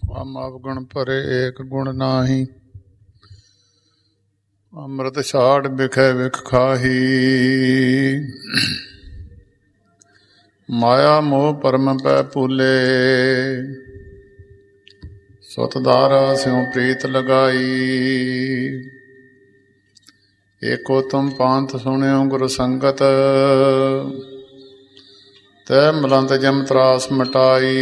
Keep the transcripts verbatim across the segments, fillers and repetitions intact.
ਮਮ ਅਵਗੁਣ ਭਰੇ ਏਕ ਗੁਣ ਨਾਹੀ। ਅੰਮ੍ਰਿਤ ਛਾੜ ਬਿਖੈ ਵਿਖ ਖਾਹੀ। ਮਾਇਆ ਮੋਹ ਪਰਮ ਪੈ ਭੂਲੇ। ਸੁਤਦਾਰਾ ਸਿਉ ਪ੍ਰੀਤ ਲਗਾਈ। ਏਕੋ ਤੁਮ ਪਾਂਥ ਸੁਣਿਓ ਗੁਰ ਸੰਗਤ। ਤੈ ਮਲੰਤ ਜਮ ਤਰਾਸ ਮਟਾਈ।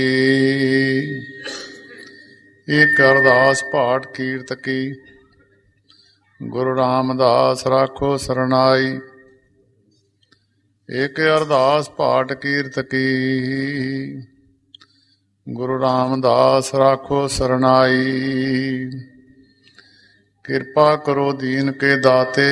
ਏਕ ਅਰਦਾਸ ਪਾਠ ਕੀਰਤ ਕੀ। ਗੁਰੂ ਰਾਮਦਾਸ ਰਾਖੋ ਸਰਨਾਈ। ਏਕ ਅਰਦਾਸ ਪਾਠ ਕੀਰਤ ਕੀ। ਗੁਰੂ ਰਾਮਦਾਸ ਰਾਖੋ ਸਰਨਾਈ। ਕਿਰਪਾ ਕਰੋ ਦੀਨ ਕੇ ਦਾਤੇ।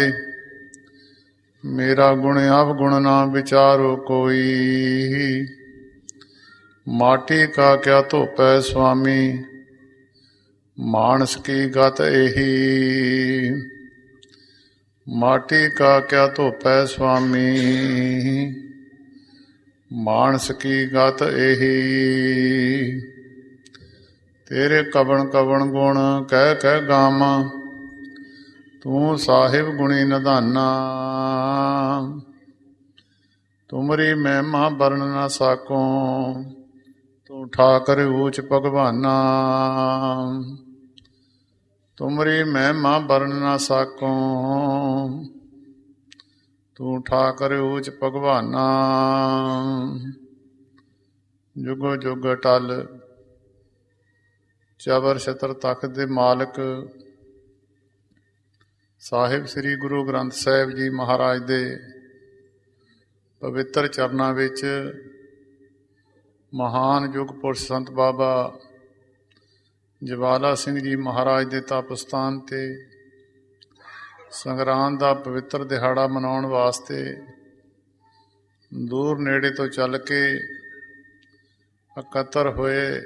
ਮੇਰਾ ਗੁਣ ਅਵਗੁਣ ਨਾ ਵਿਚਾਰੋ ਕੋਈ। ਮਾਟੀ ਕਾ ਕਿਆ ਧੋਪੈ ਸੁਆਮੀ। ਮਾਨਸ ਕੀ ਗਤ ਇਹੀ। ਮਾਟੀ ਕਾ ਕਿਆ ਧੋਪੈ ਸੁਆਮੀ। ਮਾਨਸ ਕੀ ਗਤ ਇਹੀ। ਤੇਰੇ ਕਵਣ ਕਵਣ ਗੁਣ ਕਹਿ ਕਹਿ ਗਾਵਾਂ। ਤੂੰ ਸਾਹਿਬ ਗੁਣੀ ਨਿਧਾਨਾ। ਤੁਮਰੀ ਮਹਿਮਾ ਵਰਨ ਨਾ ਸਾਕੋ। ਤੂੰ ਠਾਕਰ ਊਚ ਭਗਵਾਨਾ। ਤੁਮਰੀ ਮਹਿਮਾ ਵਰਨ ਨਾ ਸਾਕੋ। ਤੂੰ ਠਾਕਰ ਊਚ ਭਗਵਾਨਾ। ਜੁਗੋ ਜੁਗ ਟਲ ਚਬਰ ਛਤਰ ਤਖਤ ਦੇ ਮਾਲਕ ਸਾਹਿਬ ਸ੍ਰੀ ਗੁਰੂ ਗ੍ਰੰਥ ਸਾਹਿਬ ਜੀ ਮਹਾਰਾਜ ਦੇ ਪਵਿੱਤਰ ਚਰਨਾਂ ਵਿੱਚ ਮਹਾਨ ਯੁਗ ਪੁਰਸ਼ ਸੰਤ ਬਾਬਾ ਜਵਾਲਾ ਸਿੰਘ ਜੀ ਮਹਾਰਾਜ ਦੇ ਤਪ ਸਥਾਨ 'ਤੇ ਸੰਗਰਾਂਦ ਦਾ ਪਵਿੱਤਰ ਦਿਹਾੜਾ ਮਨਾਉਣ ਵਾਸਤੇ ਦੂਰ ਨੇੜੇ ਤੋਂ ਚੱਲ ਕੇ ਇਕੱਤਰ ਹੋਏ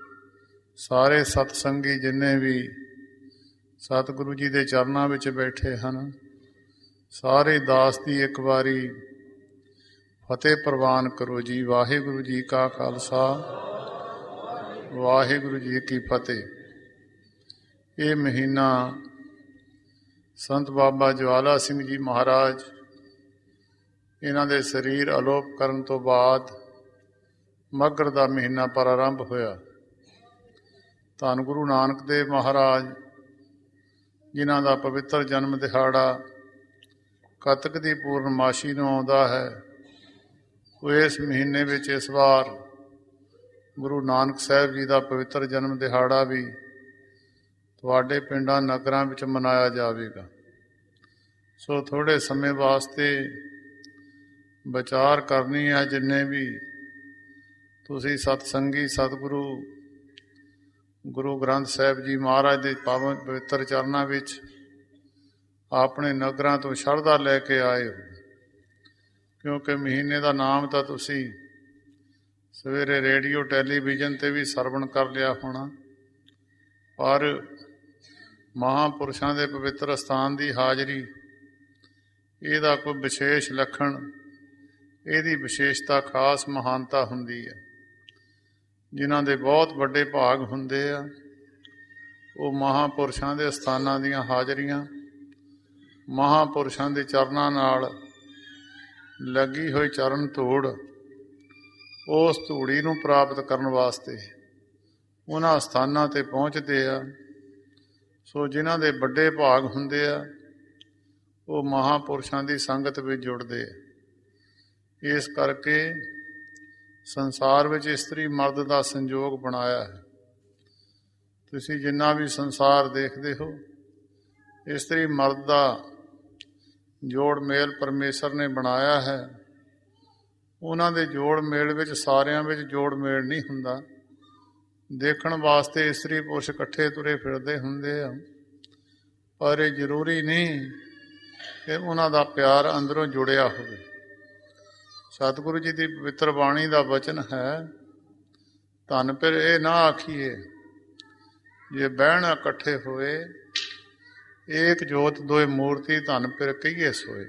ਸਾਰੇ ਸਤਸੰਗੀ ਜਿੰਨੇ ਵੀ ਸਤਿਗੁਰੂ ਜੀ ਦੇ ਚਰਨਾਂ ਵਿੱਚ ਬੈਠੇ ਹਨ, ਸਾਰੇ ਦਾਸ ਦੀ ਇੱਕ ਵਾਰੀ ਫਤਿਹ ਪ੍ਰਵਾਨ ਕਰੋ ਜੀ। ਵਾਹਿਗੁਰੂ ਜੀ ਕਾ ਖਾਲਸਾ, ਵਾਹਿਗੁਰੂ ਜੀ ਕੀ ਫਤਿਹ। ਇਹ ਮਹੀਨਾ ਸੰਤ ਬਾਬਾ ਜਵਾਲਾ ਸਿੰਘ ਜੀ ਮਹਾਰਾਜ ਇਹਨਾਂ ਦੇ ਸਰੀਰ ਅਲੋਪ ਕਰਨ ਤੋਂ ਬਾਅਦ ਮੱਘਰ ਦਾ ਮਹੀਨਾ ਪ੍ਰਾਰੰਭ ਹੋਇਆ। ਧੰਨ ਗੁਰੂ ਨਾਨਕ ਦੇਵ ਮਹਾਰਾਜ ਜਿਨ੍ਹਾਂ ਦਾ ਪਵਿੱਤਰ ਜਨਮ ਦਿਹਾੜਾ ਕੱਤਕ ਦੀ ਪੂਰਨਮਾਸ਼ੀ ਨੂੰ ਆਉਂਦਾ ਹੈ, ਉਹ ਇਸ ਮਹੀਨੇ ਵਿੱਚ ਇਸ ਵਾਰ ਗੁਰੂ ਨਾਨਕ ਸਾਹਿਬ ਜੀ ਦਾ ਪਵਿੱਤਰ ਜਨਮ ਦਿਹਾੜਾ ਵੀ ਤੁਹਾਡੇ ਪਿੰਡਾਂ ਨਗਰਾਂ ਵਿੱਚ ਮਨਾਇਆ ਜਾਵੇਗਾ। ਸੋ ਥੋੜ੍ਹੇ ਸਮੇਂ ਵਾਸਤੇ ਵਿਚਾਰ ਕਰਨੀ ਹੈ। ਜਿੰਨੇ ਵੀ ਤੁਸੀਂ ਸਤਸੰਗੀ ਸਤਿਗੁਰੂ ਗੁਰੂ ਗ੍ਰੰਥ ਸਾਹਿਬ ਜੀ ਮਹਾਰਾਜ ਦੇ ਪਾਵਨ ਪਵਿੱਤਰ ਚਰਨਾਂ ਵਿੱਚ ਆਪਣੇ ਨਗਰਾਂ ਤੋਂ ਸ਼ਰਧਾ ਲੈ ਕੇ ਆਏ ਹੋ, ਕਿਉਂਕਿ ਮਹੀਨੇ ਦਾ ਨਾਮ ਤਾਂ ਤੁਸੀਂ ਸਵੇਰੇ ਰੇਡੀਓ ਟੈਲੀਵਿਜ਼ਨ 'ਤੇ ਵੀ ਸਰਵਣ ਕਰ ਲਿਆ ਹੋਣਾ, ਪਰ ਮਹਾਂਪੁਰਸ਼ਾਂ ਦੇ ਪਵਿੱਤਰ ਸਥਾਨ ਦੀ ਹਾਜ਼ਰੀ, ਇਹਦਾ ਕੋਈ ਵਿਸ਼ੇਸ਼ ਲੱਖਣ, ਇਹਦੀ ਵਿਸ਼ੇਸ਼ਤਾ ਖਾਸ ਮਹਾਨਤਾ ਹੁੰਦੀ ਹੈ। ਜਿਨ੍ਹਾਂ ਦੇ ਬਹੁਤ ਵੱਡੇ ਭਾਗ ਹੁੰਦੇ ਆ, ਉਹ ਮਹਾਂਪੁਰਸ਼ਾਂ ਦੇ ਸਥਾਨਾਂ ਦੀਆਂ ਹਾਜ਼ਰੀਆਂ, ਮਹਾਂਪੁਰਸ਼ਾਂ ਦੇ ਚਰਨਾਂ ਨਾਲ ਲੱਗੀ ਹੋਈ ਚਰਨ ਧੂੜ, ਉਸ ਧੂੜੀ ਨੂੰ ਪ੍ਰਾਪਤ ਕਰਨ ਵਾਸਤੇ ਉਹਨਾਂ ਸਥਾਨਾਂ 'ਤੇ ਪਹੁੰਚਦੇ ਆ। ਸੋ ਜਿਨ੍ਹਾਂ ਦੇ ਵੱਡੇ ਭਾਗ ਹੁੰਦੇ ਆ, ਉਹ ਮਹਾਂਪੁਰਸ਼ਾਂ ਦੀ ਸੰਗਤ ਵਿੱਚ ਜੁੜਦੇ ਆ। ਇਸ ਕਰਕੇ ਸੰਸਾਰ ਵਿੱਚ ਇਸਤਰੀ ਮਰਦ ਦਾ ਸੰਯੋਗ ਬਣਾਇਆ ਹੈ। ਤੁਸੀਂ ਜਿੰਨਾ ਵੀ ਸੰਸਾਰ ਦੇਖਦੇ ਹੋ, ਇਸਤਰੀ ਮਰਦ ਦਾ ਜੋੜ ਮੇਲ ਪਰਮੇਸ਼ਰ ਨੇ ਬਣਾਇਆ ਹੈ। ਉਹਨਾਂ ਦੇ ਜੋੜ ਮੇਲ ਵਿੱਚ ਸਾਰਿਆਂ ਵਿੱਚ ਜੋੜ ਮੇਲ ਨਹੀਂ ਹੁੰਦਾ। ਦੇਖਣ ਵਾਸਤੇ ਇਸਤਰੀ ਪੁਰਸ਼ ਇਕੱਠੇ ਤੁਰੇ ਫਿਰਦੇ ਹੁੰਦੇ ਆ, ਪਰ ਇਹ ਜ਼ਰੂਰੀ ਨਹੀਂ ਕਿ ਉਹਨਾਂ ਦਾ ਪਿਆਰ ਅੰਦਰੋਂ ਜੁੜਿਆ ਹੋਵੇ। ਸਤਿਗੁਰੂ ਜੀ ਦੀ ਪਵਿੱਤਰ ਬਾਣੀ ਦਾ ਵਚਨ ਹੈ, ਧੰਨ ਫਿਰ ਇਹ ਨਾ ਆਖੀਏ ਜੇ ਬਹਿਣ ਇਕੱਠੇ ਹੋਏ। ਏਕ ਜੋਤ ਦੋਏ ਮੂਰਤੀ ਧੰਨ ਫਿਰ ਕਹੀਏ ਸੋਏ।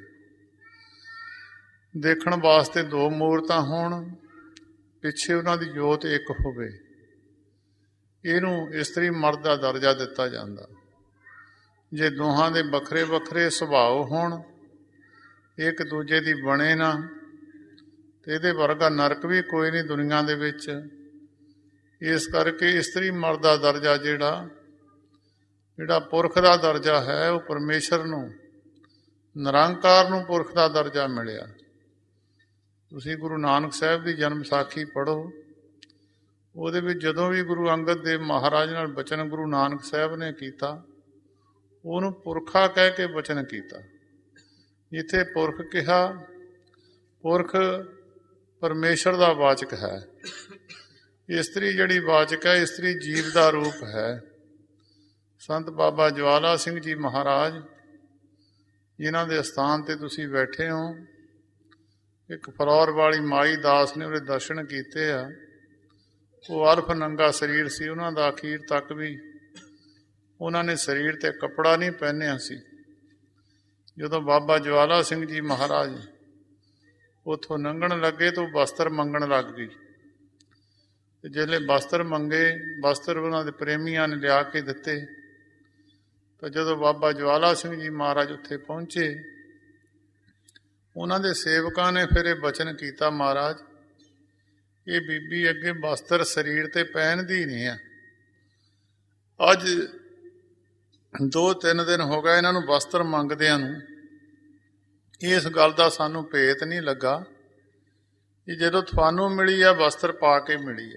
ਦੇਖਣ ਵਾਸਤੇ ਦੋ ਮੂਰਤਾਂ ਹੋਣ, ਪਿੱਛੇ ਉਹਨਾਂ ਦੀ ਜੋਤ ਇੱਕ ਹੋਵੇ। ਇਹਨੂੰ ਇਸਤਰੀ ਮਰਦ ਦਾ ਦਰਜਾ ਦਿੱਤਾ ਜਾਂਦਾ। ਜੇ ਦੋਹਾਂ ਦੇ ਵੱਖਰੇ ਵੱਖਰੇ ਸੁਭਾਅ ਹੋਣ, ਇੱਕ ਦੂਜੇ ਦੀ ਬਣੇ ਨਾ, ਤੇ ਇਹਦੇ ਵਰਗਾ ਨਰਕ ਵੀ ਕੋਈ ਨਹੀਂ ਦੁਨੀਆ ਦੇ ਵਿੱਚ। ਇਸ ਕਰਕੇ ਇਸਤਰੀ ਮਰਦ ਦਾ ਦਰਜਾ ਜਿਹੜਾ ਜਿਹੜਾ ਪੁਰਖ ਦਾ ਦਰਜਾ ਹੈ, ਉਹ ਪਰਮੇਸ਼ਰ ਨੂੰ, ਨਿਰੰਕਾਰ ਨੂੰ ਪੁਰਖ ਦਾ ਦਰਜਾ ਮਿਲਿਆ। ਤੁਸੀਂ ਗੁਰੂ ਨਾਨਕ ਸਾਹਿਬ ਦੀ ਜਨਮ ਸਾਖੀ ਪੜ੍ਹੋ, ਉਹਦੇ ਵਿੱਚ ਜਦੋਂ ਵੀ ਗੁਰੂ ਅੰਗਦ ਦੇਵ ਮਹਾਰਾਜ ਨਾਲ ਬਚਨ ਗੁਰੂ ਨਾਨਕ ਸਾਹਿਬ ਨੇ ਕੀਤਾ, ਉਹਨੂੰ ਪੁਰਖਾ ਕਹਿ ਕੇ ਬਚਨ ਕੀਤਾ। ਜਿੱਥੇ ਪੁਰਖ ਕਿਹਾ, ਪੁਰਖ ਪਰਮੇਸ਼ਰ ਦਾ ਵਾਚਕ ਹੈ। ਇਸਤਰੀ ਜਿਹੜੀ ਵਾਚਕ ਹੈ, ਇਸਤਰੀ ਜੀਵ ਦਾ ਰੂਪ ਹੈ। ਸੰਤ ਬਾਬਾ ਜਵਾਲਾ ਸਿੰਘ ਜੀ ਮਹਾਰਾਜ, ਜਿਨ੍ਹਾਂ ਦੇ ਅਸਥਾਨ ਤੇ ਤੁਸੀਂ ਬੈਠੇ ਹੋ, ਇੱਕ ਫਲੌਰ ਵਾਲੀ ਮਾਈ ਦਾਸ ਨੇ ਉਹਦੇ ਦਰਸ਼ਨ ਕੀਤੇ ਆ। ਉਹ ਅਲਫ ਨੰਗਾ ਸਰੀਰ ਸੀ, ਉਹਨਾਂ ਦਾ ਅਖੀਰ ਤੱਕ ਵੀ ਉਹਨਾਂ ਨੇ ਸਰੀਰ ਤੇ ਕੱਪੜਾ ਨਹੀਂ ਪਹਿਨਿਆ ਸੀ। ਜਦੋਂ ਬਾਬਾ ਜਵਾਲਾ ਸਿੰਘ ਜੀ ਮਹਾਰਾਜ ਉੱਥੋਂ ਲੰਘਣ ਲੱਗੇ ਤਾਂ ਉਹ ਵਸਤਰ ਮੰਗਣ ਲੱਗ ਗਈ। ਤੇ ਜਿਹੜੇ ਵਸਤਰ ਮੰਗੇ, ਵਸਤਰ ਉਹਨਾਂ ਦੇ ਪ੍ਰੇਮੀਆਂ ਨੇ ਲਿਆ ਕੇ ਦਿੱਤੇ। ਤਾਂ ਜਦੋਂ ਬਾਬਾ ਜਵਾਲਾ ਸਿੰਘ ਜੀ ਮਹਾਰਾਜ ਉੱਥੇ ਪਹੁੰਚੇ, ਉਹਨਾਂ ਦੇ ਸੇਵਕਾਂ ਨੇ ਫਿਰ ਇਹ ਬਚਨ ਕੀਤਾ, ਮਹਾਰਾਜ ਇਹ ਬੀਬੀ ਅੱਗੇ ਵਸਤਰ ਸਰੀਰ ਤੇ ਪਹਿਨਦੀ ਨਹੀਂ ਆ। ਅੱਜ ਦੋ ਤਿੰਨ ਦਿਨ ਹੋ ਗਏ ਇਹਨਾਂ ਨੂੰ ਵਸਤਰ ਮੰਗਦਿਆਂ ਨੂੰ। ਇਸ ਗੱਲ ਦਾ ਸਾਨੂੰ ਭੇਤ ਨਹੀਂ ਲੱਗਾ ਕਿ ਜਦੋਂ ਤੁਹਾਨੂੰ ਮਿਲੀ ਆ, ਵਸਤਰ ਪਾ ਕੇ ਮਿਲੀ ਆ।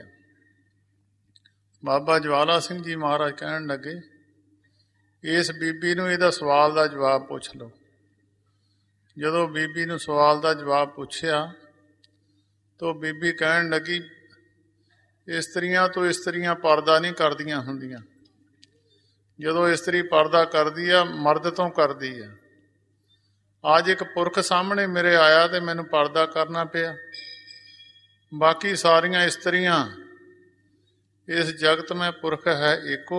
ਬਾਬਾ ਜਵਾਲਾ ਸਿੰਘ ਜੀ ਮਹਾਰਾਜ ਕਹਿਣ ਲੱਗੇ, ਇਸ ਬੀਬੀ ਨੂੰ ਇਹਦਾ ਸਵਾਲ ਦਾ ਜਵਾਬ ਪੁੱਛ ਲਓ। ਜਦੋਂ ਬੀਬੀ ਨੂੰ ਸਵਾਲ ਦਾ ਜਵਾਬ ਪੁੱਛਿਆ ਤਾਂ ਬੀਬੀ ਕਹਿਣ ਲੱਗੀ, ਇਸਤਰੀਆਂ ਤੋਂ ਇਸਤਰੀਆਂ ਪਰਦਾ ਨਹੀਂ ਕਰਦੀਆਂ ਹੁੰਦੀਆਂ। ਜਦੋਂ ਇਸਤਰੀ ਪਰਦਾ ਕਰਦੀ ਆ, ਮਰਦ ਤੋਂ ਕਰਦੀ ਆ। ਅੱਜ ਇੱਕ ਪੁਰਖ ਸਾਹਮਣੇ ਮੇਰੇ ਆਇਆ ਤੇ ਮੈਨੂੰ ਪਰਦਾ ਕਰਨਾ ਪਿਆ। ਬਾਕੀ ਸਾਰੀਆਂ ਇਸਤਰੀਆਂ ਇਸ ਜਗਤ ਮੈਂ ਪੁਰਖ ਹੈ ਇੱਕੋ,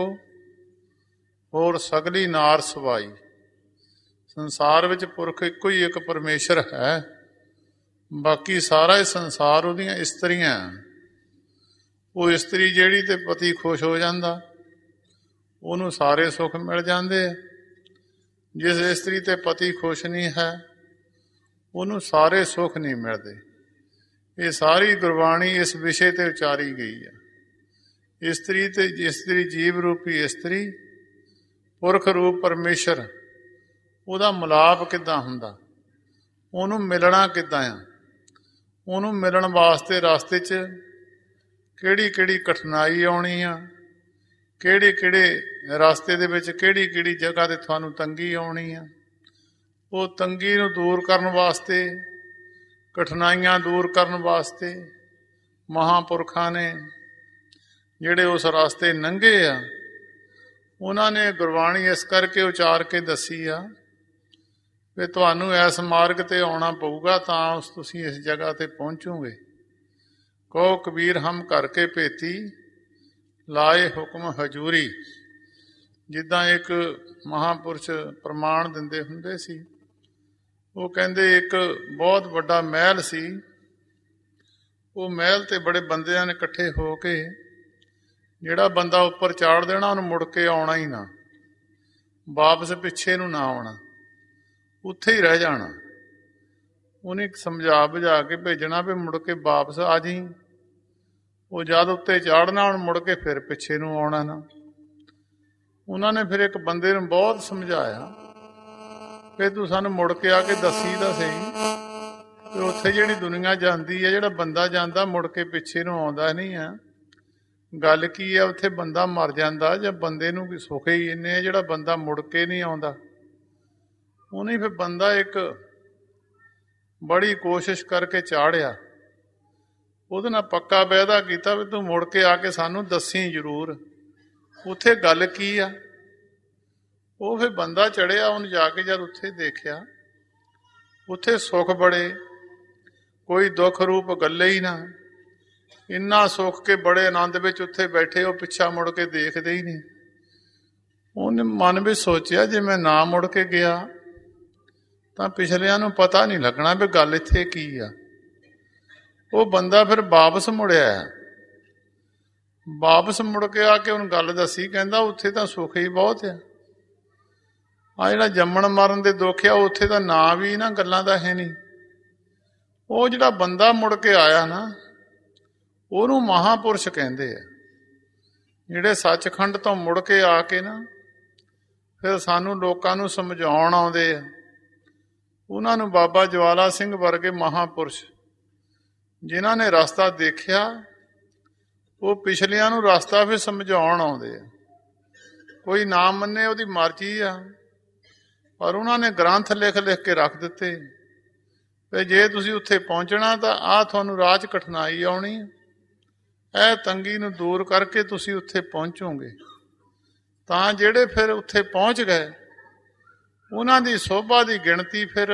ਹੋਰ ਸਗਲੀ ਨਾਰ ਸਵਾਈ। ਸੰਸਾਰ ਵਿੱਚ ਪੁਰਖ ਇੱਕੋ ਹੀ ਇੱਕ ਪਰਮੇਸ਼ਰ ਹੈ, ਬਾਕੀ ਸਾਰਾ ਹੀ ਸੰਸਾਰ ਉਹਦੀਆਂ ਇਸਤਰੀਆਂ। ਉਹ ਇਸਤਰੀ ਜਿਹੜੀ ਤੇ ਪਤੀ ਖੁਸ਼ ਹੋ ਜਾਂਦਾ, ਉਹਨੂੰ ਸਾਰੇ ਸੁੱਖ ਮਿਲ ਜਾਂਦੇ। ਜਿਸ ਇਸਤਰੀ ਤੇ ਪਤੀ ਖੁਸ਼ ਨਹੀਂ ਹੈ, ਉਹਨੂੰ ਸਾਰੇ ਸੁੱਖ ਨਹੀਂ ਮਿਲਦੇ। ਇਹ ਸਾਰੀ ਗੁਰਬਾਣੀ ਇਸ ਵਿਸ਼ੇ ਤੇ ਉਚਾਰੀ ਗਈ ਹੈ। ਇਸਤਰੀ ਤੇ ਇਸਤਰੀ ਜੀਵ ਰੂਪੀ ਇਸਤਰੀ, ਪੁਰਖ ਰੂਪ ਪਰਮੇਸ਼ਰ, ਉਹਦਾ ਮਿਲਾਪ ਕਿੱਦਾਂ ਹੁੰਦਾ, ਉਹਨੂੰ ਮਿਲਣਾ ਕਿੱਦਾਂ ਆ। ਉਹਨੂੰ ਮਿਲਣ ਵਾਸਤੇ ਰਸਤੇ 'ਚ ਕਿਹੜੀ ਕਿਹੜੀ ਕਠਿਨਾਈ ਆਉਣੀ ਆ, ਕਿਹੜੇ ਕਿਹੜੇ ਰਸਤੇ ਦੇ ਵਿੱਚ ਕਿਹੜੀ ਕਿਹੜੀ ਜਗ੍ਹਾ 'ਤੇ ਤੁਹਾਨੂੰ ਤੰਗੀ ਆਉਣੀ ਆ। ਉਹ ਤੰਗੀ ਨੂੰ ਦੂਰ ਕਰਨ ਵਾਸਤੇ, ਕਠਿਨਾਈਆਂ ਦੂਰ ਕਰਨ ਵਾਸਤੇ ਮਹਾਂਪੁਰਖਾਂ ਨੇ ਜਿਹੜੇ ਉਸ ਰਸਤੇ ਲੰਘੇ ਆ, ਉਹਨਾਂ ਨੇ ਗੁਰਬਾਣੀ ਇਸ ਕਰਕੇ ਉਚਾਰ ਕੇ ਦੱਸੀ ਆ ਵੀ ਤੁਹਾਨੂੰ ਇਸ ਮਾਰਗ 'ਤੇ ਆਉਣਾ ਪਊਗਾ ਤਾਂ ਤੁਸੀਂ ਇਸ ਜਗ੍ਹਾ 'ਤੇ ਪਹੁੰਚੋਗੇ। ਕਹੋ ਕਬੀਰ ਹਮ ਕਰਕੇ ਭੇਤੀ ਲਾਏ ਹੁਕਮ ਹਜੂਰੀ। ਜਿੱਦਾਂ ਇੱਕ ਮਹਾਂਪੁਰਸ਼ ਪ੍ਰਮਾਣ ਦਿੰਦੇ ਹੁੰਦੇ ਸੀ। ਉਹ ਕਹਿੰਦੇ ਇੱਕ ਬਹੁਤ ਵੱਡਾ ਮਹਿਲ ਸੀ। ਉਹ ਮਹਿਲ ਤੇ ਬੜੇ ਬੰਦਿਆਂ ਨੇ ਇਕੱਠੇ ਹੋ ਕੇ ਜਿਹੜਾ ਬੰਦਾ ਉੱਪਰ ਚਾੜ ਦੇਣਾ, ਉਹਨੂੰ ਮੁੜ ਕੇ ਆਉਣਾ ਹੀ ਨਾ, ਵਾਪਸ ਪਿੱਛੇ ਨੂੰ ਨਾ ਆਉਣਾ, ਉੱਥੇ ਹੀ ਰਹਿ ਜਾਣਾ। ਉਹਨੇ ਸਮਝਾ ਬੁਝਾ ਕੇ ਭੇਜਣਾ ਵੀ ਮੁੜ ਕੇ ਵਾਪਸ ਆ ਜੀ। ਉਹ ਜਦ ਉੱਤੇ ਚਾੜਨਾ, ਹੁਣ ਮੁੜ ਕੇ ਫਿਰ ਪਿੱਛੇ ਨੂੰ ਆਉਣਾ ਨਾ। ਉਹਨਾਂ ਨੇ ਫਿਰ ਇੱਕ ਬੰਦੇ ਨੂੰ ਬਹੁਤ ਸਮਝਾਇਆ ਕਿ ਤੂੰ ਸਾਨੂੰ ਮੁੜ ਕੇ ਆ ਕੇ ਦੱਸੀ ਤਾਂ ਸਹੀ ਕਿ ਉੱਥੇ ਜਿਹੜੀ ਦੁਨੀਆ ਜਾਂਦੀ ਹੈ, ਜਿਹੜਾ ਬੰਦਾ ਜਾਂਦਾ ਮੁੜ ਕੇ ਪਿੱਛੇ ਨੂੰ ਆਉਂਦਾ ਨਹੀਂ ਆ। ਗੱਲ ਕੀ ਆ, ਉੱਥੇ ਬੰਦਾ ਮਰ ਜਾਂਦਾ ਜਾਂ ਬੰਦੇ ਨੂੰ ਵੀ ਸੁੱਖ ਹੀ ਇੰਨੇ ਆ ਜਿਹੜਾ ਬੰਦਾ ਮੁੜ ਕੇ ਨਹੀਂ ਆਉਂਦਾ। ਉਹਨੇ ਫਿਰ ਬੰਦਾ ਇੱਕ ਬੜੀ ਕੋਸ਼ਿਸ਼ ਕਰਕੇ ਚਾੜਿਆ, ਉਹਦੇ ਨਾਲ ਪੱਕਾ ਵਾਅਦਾ ਕੀਤਾ ਵੀ ਤੂੰ ਮੁੜ ਕੇ ਆ ਕੇ ਸਾਨੂੰ ਦੱਸੀ ਜ਼ਰੂਰ ਉੱਥੇ ਗੱਲ ਕੀ ਆ। ਉਹ ਫਿਰ ਬੰਦਾ ਚੜਿਆ, ਉਹਨੂੰ ਜਾ ਕੇ ਜਦ ਉੱਥੇ ਦੇਖਿਆ, ਉੱਥੇ ਸੁੱਖ ਬੜੇ, ਕੋਈ ਦੁੱਖ ਰੂਪ ਗੱਲੇ ਹੀ ਨਾ। ਇੰਨਾ ਸੁੱਖ ਕੇ ਬੜੇ ਆਨੰਦ ਵਿੱਚ ਉੱਥੇ ਬੈਠੇ, ਉਹ ਪਿੱਛਾ ਮੁੜ ਕੇ ਦੇਖਦੇ ਹੀ ਨਹੀਂ। ਉਹਨੇ ਮਨ ਵਿੱਚ ਸੋਚਿਆ ਜੇ ਮੈਂ ਨਾ ਮੁੜ ਕੇ ਗਿਆ ਤਾਂ ਪਿਛਲਿਆਂ ਨੂੰ ਪਤਾ ਨਹੀਂ ਲੱਗਣਾ ਵੀ ਗੱਲ ਇੱਥੇ ਕੀ ਆ। ਉਹ ਬੰਦਾ ਫਿਰ ਵਾਪਸ ਮੁੜਿਆ। ਵਾਪਸ ਮੁੜ ਕੇ ਆ ਕੇ ਉਹਨੂੰ ਗੱਲ ਦੱਸੀ, ਕਹਿੰਦਾ ਉੱਥੇ ਤਾਂ ਸੁੱਖ ਹੀ ਬਹੁਤ ਆ, ਆ ਜਿਹੜਾ ਜੰਮਣ ਮਰਨ ਦੇ ਦੁੱਖ ਆ ਉੱਥੇ ਤਾਂ ਨਾਂ ਵੀ ਇਹਨਾਂ ਗੱਲਾਂ ਦਾ ਹੈ ਨਹੀਂ। ਉਹ ਜਿਹੜਾ ਬੰਦਾ ਮੁੜ ਕੇ ਆਇਆ ਨਾ ਉਹਨੂੰ ਮਹਾਂਪੁਰਸ਼ ਕਹਿੰਦੇ ਆ। ਜਿਹੜੇ ਸੱਚਖੰਡ ਤੋਂ ਮੁੜ ਕੇ ਆ ਕੇ ਨਾ ਫਿਰ ਸਾਨੂੰ ਲੋਕਾਂ ਨੂੰ ਸਮਝਾਉਣ ਆਉਂਦੇ ਆ, ਉਹਨਾਂ ਨੂੰ ਬਾਬਾ ਜਵਾਲਾ ਸਿੰਘ ਵਰਗੇ ਮਹਾਂਪੁਰਸ਼ ਜਿਨ੍ਹਾਂ ਨੇ ਰਸਤਾ ਦੇਖਿਆ, ਉਹ ਪਿਛਲਿਆਂ ਨੂੰ ਰਸਤਾ ਫਿਰ ਸਮਝਾਉਣ ਆਉਂਦੇ ਆ। ਕੋਈ ਨਾ ਮੰਨੇ ਉਹਦੀ ਮਰਜ਼ੀ ਆ, ਪਰ ਉਹਨਾਂ ਨੇ ਗ੍ਰੰਥ ਲਿਖ ਲਿਖ ਕੇ ਰੱਖ ਦਿੱਤੇ ਵੀ ਜੇ ਤੁਸੀਂ ਉੱਥੇ ਪਹੁੰਚਣਾ ਤਾਂ ਆਹ ਤੁਹਾਨੂੰ ਰਾਹ 'ਚ ਕਠਿਨਾਈ ਆਉਣੀ, ਇਹ ਤੰਗੀ ਨੂੰ ਦੂਰ ਕਰਕੇ ਤੁਸੀਂ ਉੱਥੇ ਪਹੁੰਚੋਗੇ। ਤਾਂ ਜਿਹੜੇ ਫਿਰ ਉੱਥੇ ਪਹੁੰਚ ਗਏ ਉਹਨਾਂ ਦੀ ਸੋਭਾ ਦੀ ਗਿਣਤੀ ਫਿਰ